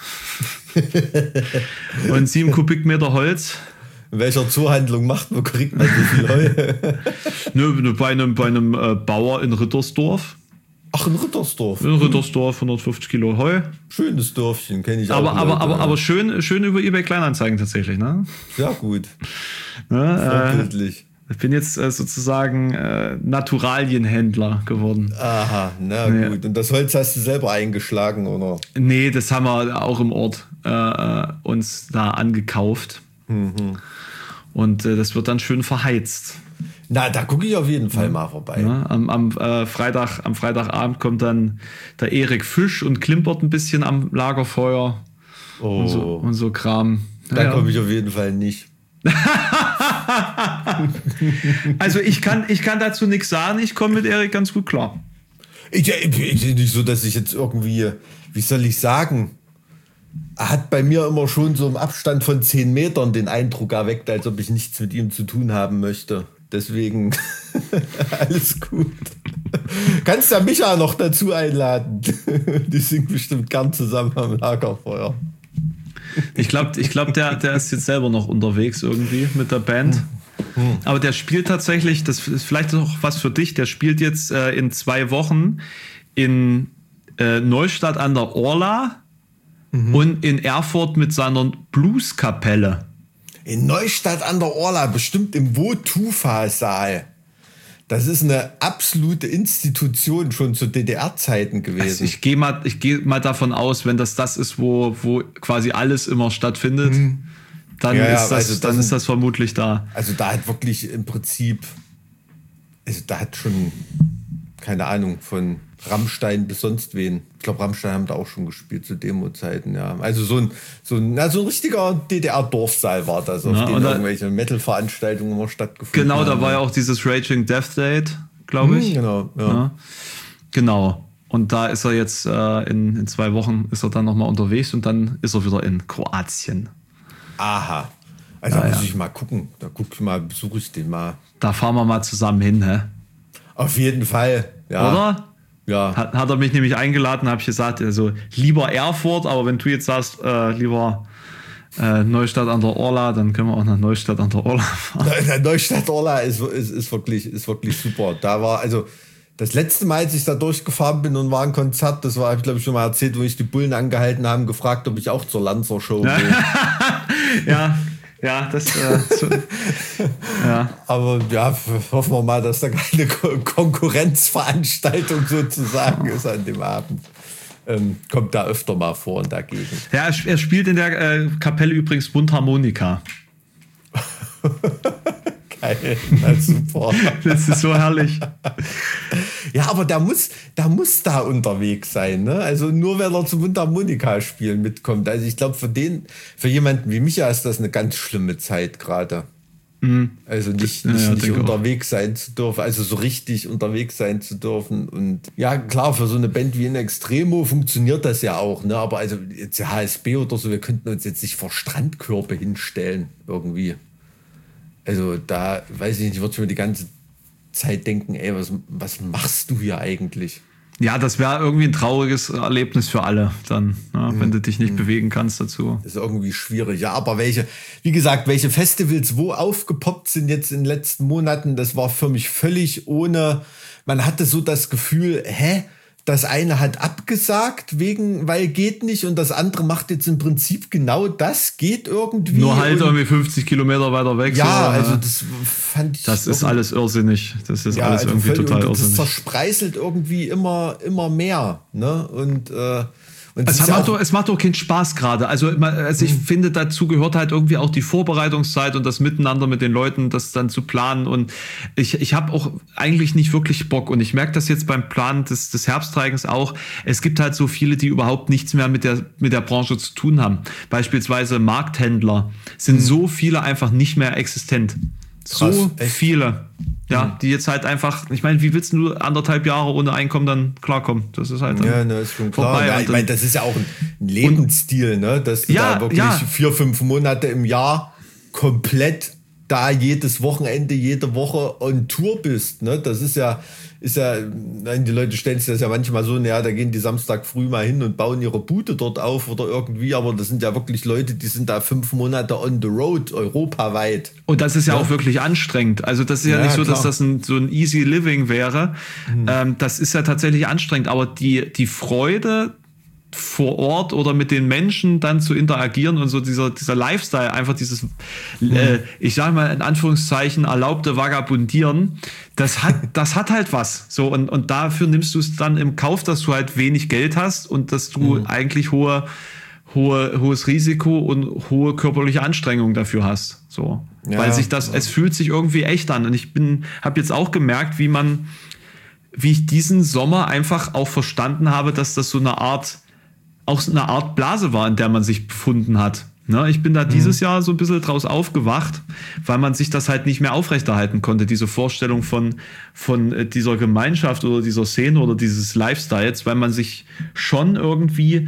[SPEAKER 6] Und sieben Kubikmeter Holz.
[SPEAKER 5] In welcher Zuhandlung macht man, kriegt man so viel Heu?
[SPEAKER 6] Nö, bei einem, bei einem äh, Bauer in Rittersdorf.
[SPEAKER 5] Ach, in Rittersdorf.
[SPEAKER 6] In Rittersdorf, hundertfünfzig Kilo Heu.
[SPEAKER 5] Schönes Dörfchen, kenne ich
[SPEAKER 6] aber,
[SPEAKER 5] auch.
[SPEAKER 6] Aber,
[SPEAKER 5] Leute,
[SPEAKER 6] aber,
[SPEAKER 5] ja.
[SPEAKER 6] aber schön, schön über eBay Kleinanzeigen tatsächlich, ne?
[SPEAKER 5] Ja, gut.
[SPEAKER 6] Ja, Vorbildlich. Äh, ich bin jetzt äh, sozusagen äh, Naturalienhändler geworden.
[SPEAKER 5] Aha, na ja. gut. Und das Holz hast du selber eingeschlagen, oder?
[SPEAKER 6] Nee, das haben wir auch im Ort äh, uns da angekauft. Mhm. Und äh, das wird dann schön verheizt.
[SPEAKER 5] Na, da gucke ich auf jeden Fall mal vorbei.
[SPEAKER 6] Ja, am am, äh, Freitag, am Freitagabend kommt dann der Erik Fisch und klimpert ein bisschen am Lagerfeuer. Oh. Und, so, und so Kram.
[SPEAKER 5] Da ja. komme ich auf jeden Fall nicht.
[SPEAKER 6] Also ich kann, ich kann dazu nichts sagen. Ich komme mit Erik ganz gut klar.
[SPEAKER 5] Ich, ich, ich, nicht so, dass ich jetzt irgendwie, wie soll ich sagen, er hat bei mir immer schon so im Abstand von zehn Metern den Eindruck erweckt, als ob ich nichts mit ihm zu tun haben möchte. Deswegen alles gut. Kannst ja Micha noch dazu einladen. Die sind bestimmt gern zusammen am Lagerfeuer.
[SPEAKER 6] Ich glaube, ich glaub, der, der ist jetzt selber noch unterwegs irgendwie mit der Band. Hm. Aber der spielt tatsächlich, das ist vielleicht auch was für dich, der spielt jetzt äh, in zwei Wochen in äh, Neustadt an der Orla mhm. und in Erfurt mit seiner Blueskapelle.
[SPEAKER 5] In Neustadt an der Orla, bestimmt im Wotufa-Saal. Das ist eine absolute Institution schon zu D D R-Zeiten gewesen.
[SPEAKER 6] Also ich gehe mal, ich geh mal davon aus, wenn das das ist, wo, wo quasi alles immer stattfindet, hm. dann, ja, ist, das, also dann das ist das vermutlich da.
[SPEAKER 5] Also da hat wirklich im Prinzip, also da hat schon, keine Ahnung, von Rammstein bis sonst wen. Ich glaube, Rammstein haben da auch schon gespielt zu Demo-Zeiten, ja. Also so ein, so ein, na, so ein richtiger D D R-Dorfsaal war das, auf ja, dem irgendwelche Metal-Veranstaltungen immer stattgefunden
[SPEAKER 6] genau, haben. Genau, da war ja auch dieses Raging Death Date, glaube ich.
[SPEAKER 5] Hm, genau, ja.
[SPEAKER 6] ja. Genau. Und da ist er jetzt äh, in, in zwei Wochen ist er dann nochmal unterwegs und dann ist er wieder in Kroatien.
[SPEAKER 5] Aha. Also
[SPEAKER 6] ja,
[SPEAKER 5] da muss
[SPEAKER 6] ja.
[SPEAKER 5] ich mal gucken. Da guck ich mal, besuche ich den mal.
[SPEAKER 6] Da fahren wir mal zusammen hin, hä?
[SPEAKER 5] Auf jeden Fall, ja.
[SPEAKER 6] Oder?
[SPEAKER 5] Ja.
[SPEAKER 6] Hat, hat er mich nämlich eingeladen, habe ich gesagt, also lieber Erfurt, aber wenn du jetzt sagst, äh, lieber äh, Neustadt an der Orla, dann können wir auch nach Neustadt an der Orla fahren.
[SPEAKER 5] Neustadt Orla ist, ist, ist, wirklich, ist wirklich super. Da war, also das letzte Mal, als ich da durchgefahren bin und war ein Konzert, das war, habe ich glaube ich schon mal erzählt, wo ich die Bullen angehalten haben, gefragt, ob ich auch zur Lanzer Show will.
[SPEAKER 6] Ja. Ja, das äh, so, ja.
[SPEAKER 5] Aber ja, hoffen wir mal, dass da keine Konkurrenzveranstaltung sozusagen ist an dem Abend. Ähm, kommt da öfter mal vor in der Gegend.
[SPEAKER 6] Ja, er spielt in der äh, Kapelle übrigens Mundharmonika.
[SPEAKER 5] Geil, na super.
[SPEAKER 6] Das ist so herrlich.
[SPEAKER 5] Ja, aber der muss, der muss da unterwegs sein, ne? Also nur wenn er zum Mundharmonika-Spielen mitkommt. Also ich glaube, für den, für jemanden wie Micha ist das eine ganz schlimme Zeit gerade. Mhm. Also nicht, nicht, ja, nicht unterwegs auch. sein zu dürfen, also so richtig unterwegs sein zu dürfen. Und ja, klar, für so eine Band wie in Extremo funktioniert das ja auch, ne? Aber also jetzt H S B oder so, wir könnten uns jetzt nicht vor Strandkörbe hinstellen irgendwie. Also da, weiß ich nicht, ich würde mir die ganze Zeit denken, ey, was, was machst du hier eigentlich?
[SPEAKER 6] Ja, das wäre irgendwie ein trauriges Erlebnis für alle dann, ne, mhm. wenn du dich nicht mhm. bewegen kannst dazu.
[SPEAKER 5] Das ist irgendwie schwierig. Ja, aber welche, wie gesagt, welche Festivals wo aufgepoppt sind jetzt in den letzten Monaten, das war für mich völlig ohne, man hatte so das Gefühl, hä? Das eine hat abgesagt, wegen, weil geht nicht, und das andere macht jetzt im Prinzip genau das, geht irgendwie.
[SPEAKER 6] Nur halt irgendwie fünfzig Kilometer weiter weg.
[SPEAKER 5] Ja,
[SPEAKER 6] so,
[SPEAKER 5] also das fand ich.
[SPEAKER 6] Das ist alles irrsinnig. Das ist ja, alles irgendwie total
[SPEAKER 5] und
[SPEAKER 6] irrsinnig.
[SPEAKER 5] Das zerspreißelt irgendwie immer, immer mehr. Ne? Und, äh, Und
[SPEAKER 6] es,
[SPEAKER 5] es,
[SPEAKER 6] macht
[SPEAKER 5] auch,
[SPEAKER 6] doch, es macht doch keinen Spaß gerade. Also, also ich hm. finde, dazu gehört halt irgendwie auch die Vorbereitungszeit und das Miteinander mit den Leuten, das dann zu planen. Und ich, ich habe auch eigentlich nicht wirklich Bock. Und ich merke das jetzt beim Plan des, des Herbstreigens auch. Es gibt halt so viele, die überhaupt nichts mehr mit der, mit der Branche zu tun haben. Beispielsweise Markthändler sind hm. so viele einfach nicht mehr existent.
[SPEAKER 5] Krass,
[SPEAKER 6] so
[SPEAKER 5] echt?
[SPEAKER 6] viele. Ja,
[SPEAKER 5] Mhm.
[SPEAKER 6] die jetzt halt einfach, ich meine, wie willst du anderthalb Jahre ohne Einkommen dann klarkommen? Das ist halt dann
[SPEAKER 5] ja, ne, ist schon klar.
[SPEAKER 6] vorbei.
[SPEAKER 5] Ja,
[SPEAKER 6] Und
[SPEAKER 5] ich meine, das ist ja auch ein Lebensstil, ne? Dass du
[SPEAKER 6] Ja,
[SPEAKER 5] da wirklich
[SPEAKER 6] ja.
[SPEAKER 5] vier, fünf Monate im Jahr komplett da jedes Wochenende, jede Woche on Tour bist, ne? Das ist ja, ist ja, nein, die Leute stellen sich das ja manchmal so, naja, da gehen die Samstag früh mal hin und bauen ihre Bude dort auf oder irgendwie, aber das sind ja wirklich Leute, die sind da fünf Monate on the road, europaweit.
[SPEAKER 6] Und das ist ja,
[SPEAKER 5] Ja.
[SPEAKER 6] auch wirklich anstrengend. Also das ist ja,
[SPEAKER 5] Ja,
[SPEAKER 6] nicht so,
[SPEAKER 5] klar.
[SPEAKER 6] dass das ein, so ein easy living wäre.
[SPEAKER 5] Mhm.
[SPEAKER 6] Ähm, das ist ja tatsächlich anstrengend. Aber die, die Freude vor Ort oder mit den Menschen dann zu interagieren und so dieser, dieser Lifestyle, einfach dieses,
[SPEAKER 5] Mhm.
[SPEAKER 6] äh, ich sage mal in Anführungszeichen, erlaubte Vagabundieren, das hat, das hat halt was. So, und, und dafür nimmst du es dann im Kauf, dass du halt wenig Geld hast und dass du
[SPEAKER 5] Mhm.
[SPEAKER 6] eigentlich hohe, hohe, hohes Risiko und hohe körperliche Anstrengung dafür hast. So.
[SPEAKER 5] Ja,
[SPEAKER 6] Weil sich das,
[SPEAKER 5] ja.
[SPEAKER 6] es fühlt sich irgendwie echt an. Und ich bin, habe jetzt auch gemerkt, wie man, wie ich diesen Sommer einfach auch verstanden habe, dass das so eine Art, auch so eine Art Blase war, in der man sich befunden hat. Ne, ich bin da dieses Jahr so ein bisschen draus aufgewacht, weil man sich das halt nicht mehr aufrechterhalten konnte, diese Vorstellung von, von dieser Gemeinschaft oder dieser Szene oder dieses Lifestyles, weil man sich schon irgendwie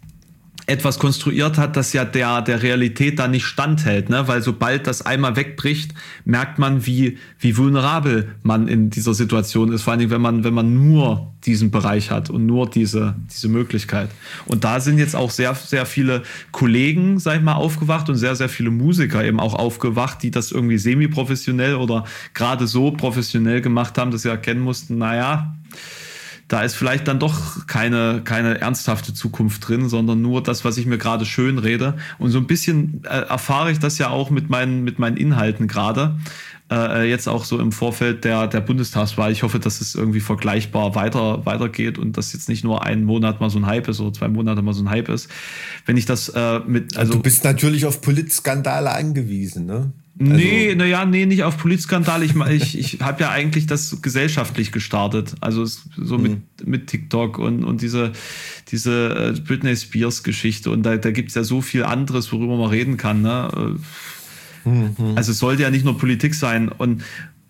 [SPEAKER 6] etwas konstruiert hat, das ja der, der Realität da nicht standhält, ne? Weil sobald das einmal wegbricht, merkt man, wie, wie vulnerabel man in dieser Situation ist, vor allen Dingen, wenn man, wenn man nur diesen Bereich hat und nur diese, diese Möglichkeit. Und da sind jetzt auch sehr, sehr viele Kollegen, sag ich mal, aufgewacht und sehr, sehr viele Musiker eben auch aufgewacht, die das irgendwie semi-professionell oder gerade so professionell gemacht haben, dass sie erkennen mussten, naja, da ist vielleicht dann doch keine, keine ernsthafte Zukunft drin, sondern nur das, was ich mir gerade schön rede. Und so ein bisschen äh, erfahre ich das ja auch mit meinen, mit meinen Inhalten gerade. Äh, jetzt auch so im Vorfeld der, der Bundestagswahl. Ich hoffe, dass es irgendwie vergleichbar weiter, weitergeht und dass jetzt nicht nur ein Monat mal so ein Hype ist oder zwei Monate mal so ein Hype ist. Wenn ich das äh, mit...
[SPEAKER 5] Also,
[SPEAKER 6] also
[SPEAKER 5] du bist natürlich auf Politskandale angewiesen, ne?
[SPEAKER 6] Nee, naja, nee, nicht auf Politskandal. Ich, ich, ich habe ja eigentlich das gesellschaftlich gestartet. Also es, so mit, mit TikTok und, und diese, diese Britney Spears Geschichte. Und da, da gibt es ja so viel anderes, worüber man reden kann. Ne? Mhm. Also es sollte ja nicht nur Politik sein. Und,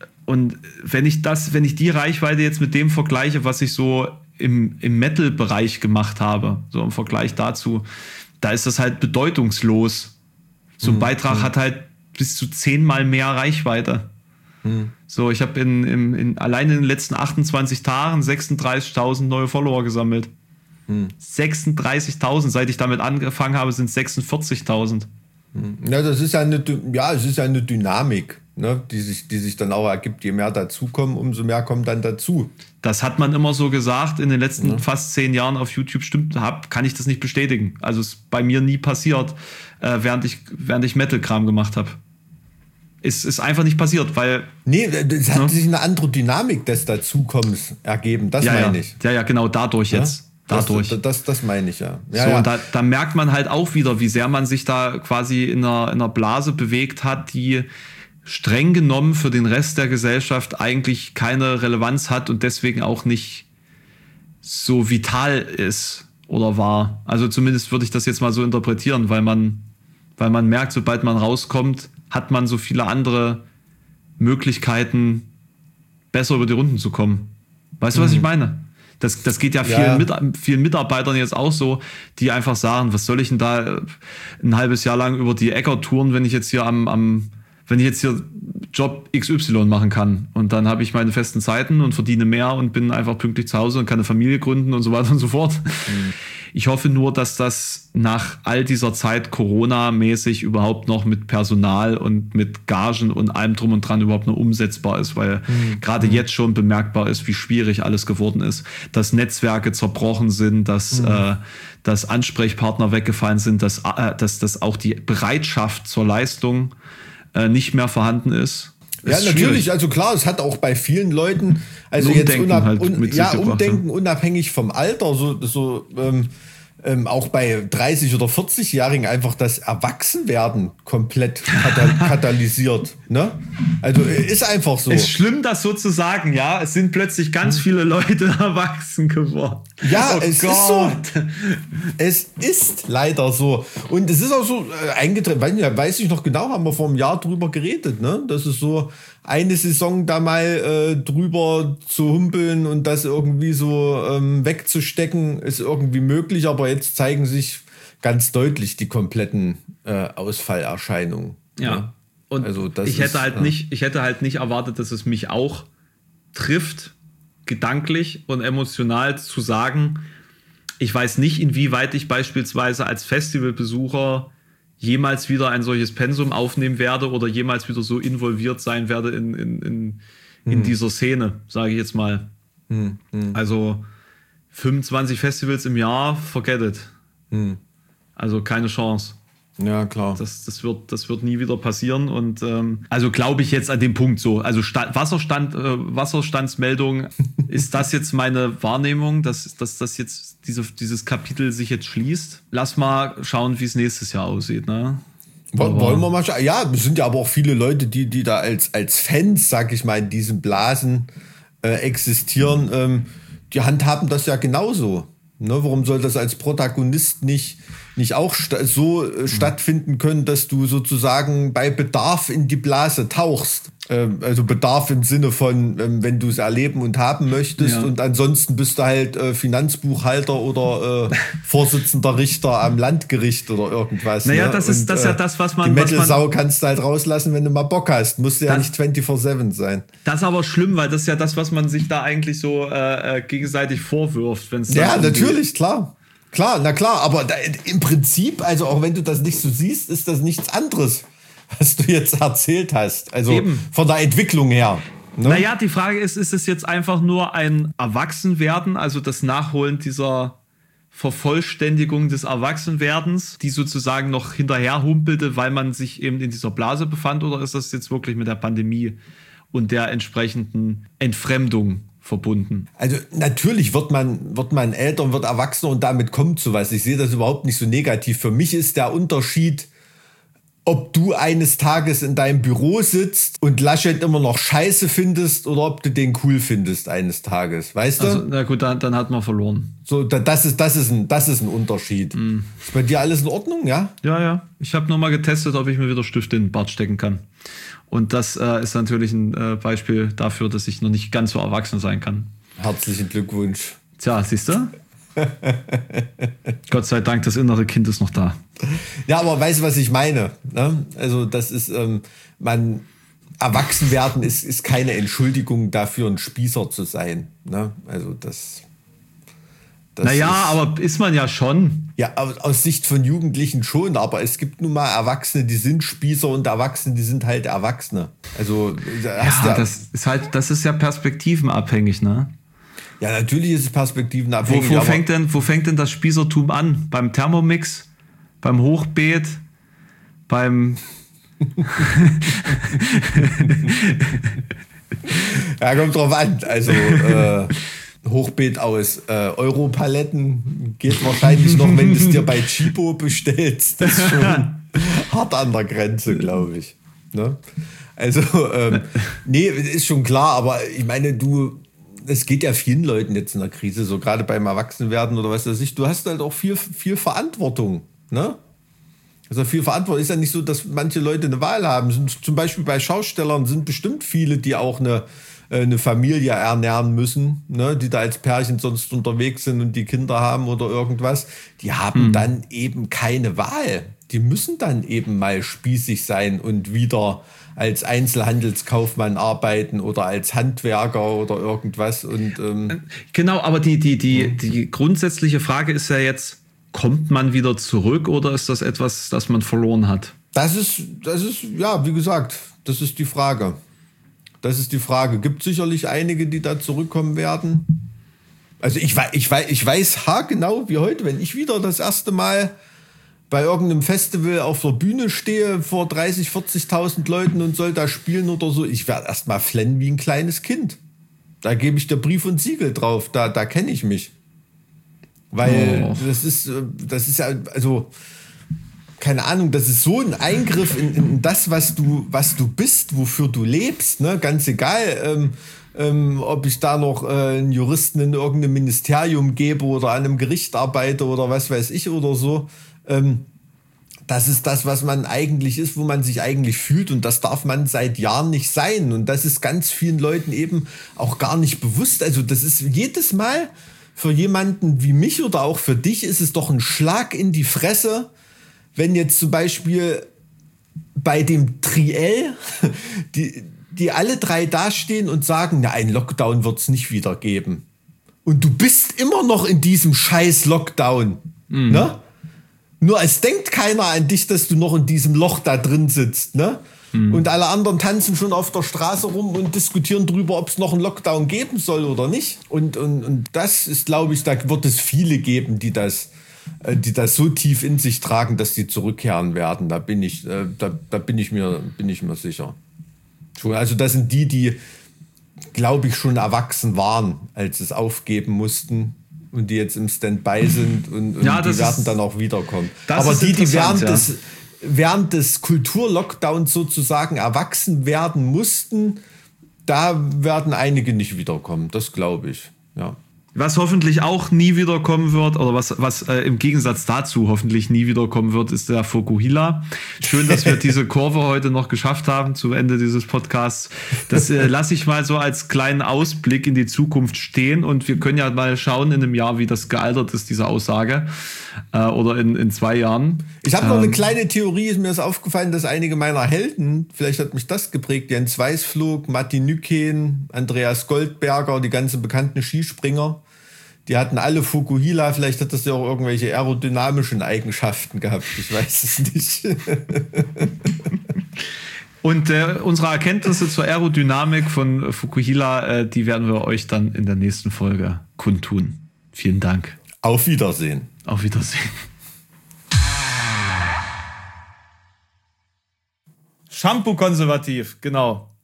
[SPEAKER 6] und wenn ich das, wenn ich die Reichweite jetzt mit dem vergleiche, was ich so im, im Metal-Bereich gemacht habe, so im Vergleich dazu, da ist das halt bedeutungslos. So ein mhm. Beitrag mhm. hat halt bis zu zehnmal mehr Reichweite. Hm. So, ich habe in, in, in, allein in den letzten achtundzwanzig Tagen sechsunddreißigtausend neue Follower gesammelt. Hm. sechsunddreißigtausend, seit ich damit angefangen habe, sind es sechsundvierzigtausend.
[SPEAKER 5] Hm. Ja, das ist ja eine, ja, es ist ja eine Dynamik, ne, die sich, die sich dann auch ergibt. Je mehr dazukommen, umso mehr kommen dann dazu.
[SPEAKER 6] Das hat man immer so gesagt. In den letzten ja. fast zehn Jahren auf YouTube stimmt, hab, kann ich das nicht bestätigen. Also es ist bei mir nie passiert, äh, während ich, während ich Metal-Kram gemacht habe. Ist, ist einfach nicht passiert, weil...
[SPEAKER 5] Nee, es hat ja. sich eine andere Dynamik des Dazukommens ergeben, das
[SPEAKER 6] ja,
[SPEAKER 5] meine
[SPEAKER 6] ja.
[SPEAKER 5] ich.
[SPEAKER 6] Ja, ja, genau, dadurch ja? jetzt. Dadurch.
[SPEAKER 5] Das, das, das meine ich, ja. ja,
[SPEAKER 6] so,
[SPEAKER 5] ja.
[SPEAKER 6] Und da, da merkt man halt auch wieder, wie sehr man sich da quasi in einer, in einer Blase bewegt hat, die streng genommen für den Rest der Gesellschaft eigentlich keine Relevanz hat und deswegen auch nicht so vital ist oder war. Also zumindest würde ich das jetzt mal so interpretieren, weil man, weil man merkt, sobald man rauskommt, hat man so viele andere Möglichkeiten, besser über die Runden zu kommen. Weißt du, was mhm. ich meine? Das, das geht ja vielen,
[SPEAKER 5] ja.
[SPEAKER 6] Mit, vielen Mitarbeitern jetzt auch so, die einfach sagen, was soll ich denn da ein halbes Jahr lang über die Äcker touren, wenn ich jetzt hier am, am wenn ich jetzt hier Job X Y machen kann. Und dann habe ich meine festen Zeiten und verdiene mehr und bin einfach pünktlich zu Hause und kann eine Familie gründen und so weiter und so fort. Mhm. Ich hoffe nur, dass das nach all dieser Zeit Corona-mäßig überhaupt noch mit Personal und mit Gagen und allem drum und dran überhaupt noch umsetzbar ist, weil mhm. gerade jetzt schon bemerkbar ist, wie schwierig alles geworden ist, dass Netzwerke zerbrochen sind, dass, mhm. äh, dass Ansprechpartner weggefallen sind, dass, äh, dass, dass auch die Bereitschaft zur Leistung äh, nicht mehr vorhanden ist.
[SPEAKER 5] Ja, natürlich, schwierig. Also klar, es hat auch bei vielen Leuten, also
[SPEAKER 6] Umdenken
[SPEAKER 5] jetzt unab,
[SPEAKER 6] halt
[SPEAKER 5] un,
[SPEAKER 6] mit
[SPEAKER 5] ja,
[SPEAKER 6] sich gebracht,
[SPEAKER 5] Umdenken unabhängig vom Alter, so, so ähm, ähm, auch bei dreißig- oder vierzig-Jährigen einfach das Erwachsenwerden komplett katal- katalysiert. Ne? Also ist einfach so.
[SPEAKER 6] Ist schlimm, das so zu sagen, ja. Es sind plötzlich ganz viele Leute erwachsen geworden.
[SPEAKER 5] Ja,
[SPEAKER 6] oh
[SPEAKER 5] es
[SPEAKER 6] Gott.
[SPEAKER 5] ist so. Es ist leider so. Und es ist auch so äh, eingetreten, weiß, ja, weiß ich noch genau, haben wir vor einem Jahr drüber geredet, ne? Das ist so eine Saison da mal äh, drüber zu humpeln und das irgendwie so ähm, wegzustecken, ist irgendwie möglich, aber jetzt zeigen sich ganz deutlich die kompletten äh, Ausfallerscheinungen.
[SPEAKER 6] Ja.
[SPEAKER 5] Ne?
[SPEAKER 6] Und
[SPEAKER 5] also das
[SPEAKER 6] ich hätte
[SPEAKER 5] ist,
[SPEAKER 6] halt
[SPEAKER 5] ja.
[SPEAKER 6] nicht, ich hätte halt nicht erwartet, dass es mich auch trifft, gedanklich und emotional zu sagen, ich weiß nicht, inwieweit ich beispielsweise als Festivalbesucher jemals wieder ein solches Pensum aufnehmen werde oder jemals wieder so involviert sein werde in, in, in, in hm. dieser Szene, sage ich jetzt mal. Hm, hm. Also fünfundzwanzig Festivals im Jahr, forget it. Hm. Also keine Chance.
[SPEAKER 5] Ja, klar.
[SPEAKER 6] Das, das, wird, das wird nie wieder passieren. Und ähm, also glaube ich jetzt an dem Punkt so. Also Sta- Wasserstand, äh, Wasserstandsmeldung, ist das jetzt meine Wahrnehmung, dass, dass das jetzt diese, dieses Kapitel sich jetzt schließt? Lass mal schauen, wie es nächstes Jahr aussieht. Ne?
[SPEAKER 5] Aber wollen wir mal schauen? Ja, es sind ja aber auch viele Leute, die, die da als, als Fans, sag ich mal, in diesen Blasen äh, existieren. Ähm, die handhaben das ja genauso. Ne, warum soll das als Protagonist nicht, nicht auch sta- so äh, mhm. stattfinden können, dass du sozusagen bei Bedarf in die Blase tauchst? Ähm, also Bedarf im Sinne von, ähm, wenn du es erleben und haben möchtest, ja. Und ansonsten bist du halt äh, Finanzbuchhalter oder äh, Vorsitzender Richter am Landgericht oder irgendwas.
[SPEAKER 6] Naja,
[SPEAKER 5] ne?
[SPEAKER 6] das ist
[SPEAKER 5] und,
[SPEAKER 6] das ist ja das, was man...
[SPEAKER 5] Die
[SPEAKER 6] was
[SPEAKER 5] Metal-Sau
[SPEAKER 6] man,
[SPEAKER 5] kannst du halt rauslassen, wenn du mal Bock hast. Musst du ja nicht vierundzwanzig sieben sein.
[SPEAKER 6] Das ist aber schlimm, weil das ist ja das, was man sich da eigentlich so äh, gegenseitig vorwirft. Wenn's
[SPEAKER 5] Ja, natürlich, klar. Klar, na klar, aber da, im Prinzip, also auch wenn du das nicht so siehst, ist das nichts anderes, was du jetzt erzählt hast. Also Eben. Von der Entwicklung her. Ne?
[SPEAKER 6] Naja, die Frage ist, ist es jetzt einfach nur ein Erwachsenwerden, also das Nachholen dieser Vervollständigung des Erwachsenwerdens, die sozusagen noch hinterher humpelte, weil man sich eben in dieser Blase befand, oder ist das jetzt wirklich mit der Pandemie und der entsprechenden Entfremdung verbunden?
[SPEAKER 5] Also natürlich wird man, wird man älter, wird erwachsener und damit kommt sowas. Ich sehe das überhaupt nicht so negativ. Für mich ist der Unterschied, ob du eines Tages in deinem Büro sitzt und Laschet immer noch scheiße findest oder ob du den cool findest eines Tages, weißt du?
[SPEAKER 6] Also, na gut, dann, dann hat man verloren.
[SPEAKER 5] So, das ist, das ist ein, das ist ein Unterschied. Mm. Ist bei dir alles in Ordnung, ja?
[SPEAKER 6] Ja, ja. Ich habe nur mal getestet, ob ich mir wieder Stift in den Bart stecken kann. Und das äh, ist natürlich ein äh, Beispiel dafür, dass ich noch nicht ganz so erwachsen sein kann.
[SPEAKER 5] Herzlichen Glückwunsch.
[SPEAKER 6] Tja, siehst du? Gott sei Dank, das innere Kind ist noch da.
[SPEAKER 5] Ja, aber weißt du, was ich meine? Ne? Also das ist, ähm, man, erwachsen werden ist, ist keine Entschuldigung dafür, ein Spießer zu sein. Ne? Also das... das
[SPEAKER 6] naja,
[SPEAKER 5] ist,
[SPEAKER 6] aber ist man ja schon.
[SPEAKER 5] Ja, aus, aus Sicht von Jugendlichen schon, aber es gibt nun mal Erwachsene, die sind Spießer und Erwachsene, die sind halt Erwachsene. Also hast
[SPEAKER 6] ja,
[SPEAKER 5] ja,
[SPEAKER 6] das ist halt, das ist ja perspektivenabhängig, ne?
[SPEAKER 5] Ja, natürlich ist es perspektivenabhängig.
[SPEAKER 6] Wo, wo, fängt denn, wo fängt denn das Spießertum an? Beim Thermomix? Beim Hochbeet? Beim...
[SPEAKER 5] Ja, kommt drauf an. Also äh, Hochbeet aus äh, Europaletten geht wahrscheinlich noch, wenn du es dir bei Chibo bestellst. Das ist schon hart an der Grenze, glaube ich. Ne? Also, ähm, nee, ist schon klar, aber ich meine, du... Es geht ja vielen Leuten jetzt in der Krise, so gerade beim Erwachsenwerden oder was weiß ich, du hast halt auch viel, viel Verantwortung, ne? Also viel Verantwortung. Ist ja nicht so, dass manche Leute eine Wahl haben. Zum Beispiel bei Schaustellern sind bestimmt viele, die auch eine, eine Familie ernähren müssen, ne? Die da als Pärchen sonst unterwegs sind und die Kinder haben oder irgendwas. Die haben hm. dann eben keine Wahl. Die müssen dann eben mal spießig sein und wieder als Einzelhandelskaufmann arbeiten oder als Handwerker oder irgendwas. Und, ähm
[SPEAKER 6] genau, aber die, die, die, die grundsätzliche Frage ist ja jetzt, kommt man wieder zurück oder ist das etwas, das man verloren hat?
[SPEAKER 5] Das ist, das ist, ja, wie gesagt, das ist die Frage. Das ist die Frage. Gibt sicherlich einige, die da zurückkommen werden. Also ich, ich, ich weiß haargenau wie heute, wenn ich wieder das erste Mal bei irgendeinem Festival auf der Bühne stehe vor dreißig, vierzigtausend Leuten und soll da spielen oder so, ich werde erst mal flennen wie ein kleines Kind. Da gebe ich dir Brief und Siegel drauf, da, da kenne ich mich. Weil
[SPEAKER 6] Oh.
[SPEAKER 5] das ist, äh, das ist ja, also, keine Ahnung, das ist so ein Eingriff in, in das, was du, was du bist, wofür du lebst, ne? Ganz egal, ähm, ähm, ob ich da noch äh, einen Juristen in irgendeinem Ministerium gebe oder an einem Gericht arbeite oder was weiß ich oder so. Ähm, das ist das, was man eigentlich ist, wo man sich eigentlich fühlt, und das darf man seit Jahren nicht sein. Und das ist ganz vielen Leuten eben auch gar nicht bewusst. Also das ist jedes Mal für jemanden wie mich oder auch für dich ist es doch ein Schlag in die Fresse, wenn jetzt zum Beispiel bei dem Triell die, die alle drei dastehen und sagen, na, ein Lockdown wird es nicht wieder geben. Und du bist immer noch in diesem scheiß Lockdown. Mhm. Ne? Nur es denkt keiner an dich, dass du noch in diesem Loch da drin sitzt. Ne? Mhm. Und alle anderen tanzen schon auf der Straße rum und diskutieren darüber, ob es noch einen Lockdown geben soll oder nicht. Und, und, und das ist, glaube ich, da wird es viele geben, die das, die das so tief in sich tragen, dass die zurückkehren werden. Da bin ich, da, da bin ich mir, bin ich mir sicher. Also das sind die, die, glaube ich, schon erwachsen waren, als es aufgeben mussten und die jetzt im Standby sind und, und
[SPEAKER 6] ja,
[SPEAKER 5] die werden
[SPEAKER 6] ist,
[SPEAKER 5] dann auch wiederkommen. Aber die, die während ja. des, während des Kulturlockdowns sozusagen erwachsen werden mussten, da werden einige nicht wiederkommen. Das glaube ich, ja.
[SPEAKER 6] Was hoffentlich auch nie wiederkommen wird, oder was, was äh, im Gegensatz dazu hoffentlich nie wiederkommen wird, ist der Fukuhila. Schön, dass wir diese Kurve heute noch geschafft haben zum Ende dieses Podcasts. Das äh, lasse ich mal so als kleinen Ausblick in die Zukunft stehen, und wir können ja mal schauen in einem Jahr, wie das gealtert ist, diese Aussage. Äh, oder in, in zwei Jahren.
[SPEAKER 5] Ich habe noch ähm, eine kleine Theorie, ist mir ist aufgefallen, dass einige meiner Helden, vielleicht hat mich das geprägt, Jens Weißflog, Matti Nüken, Andreas Goldberger, die ganzen bekannten Skispringer, die hatten alle Fukuhila, vielleicht hat das ja auch irgendwelche aerodynamischen Eigenschaften gehabt, ich weiß es nicht.
[SPEAKER 6] Und äh, unsere Erkenntnisse zur Aerodynamik von Fukuhila, äh, die werden wir euch dann in der nächsten Folge kundtun. Vielen Dank.
[SPEAKER 5] Auf Wiedersehen.
[SPEAKER 6] Auf Wiedersehen. Shampoo-konservativ, genau.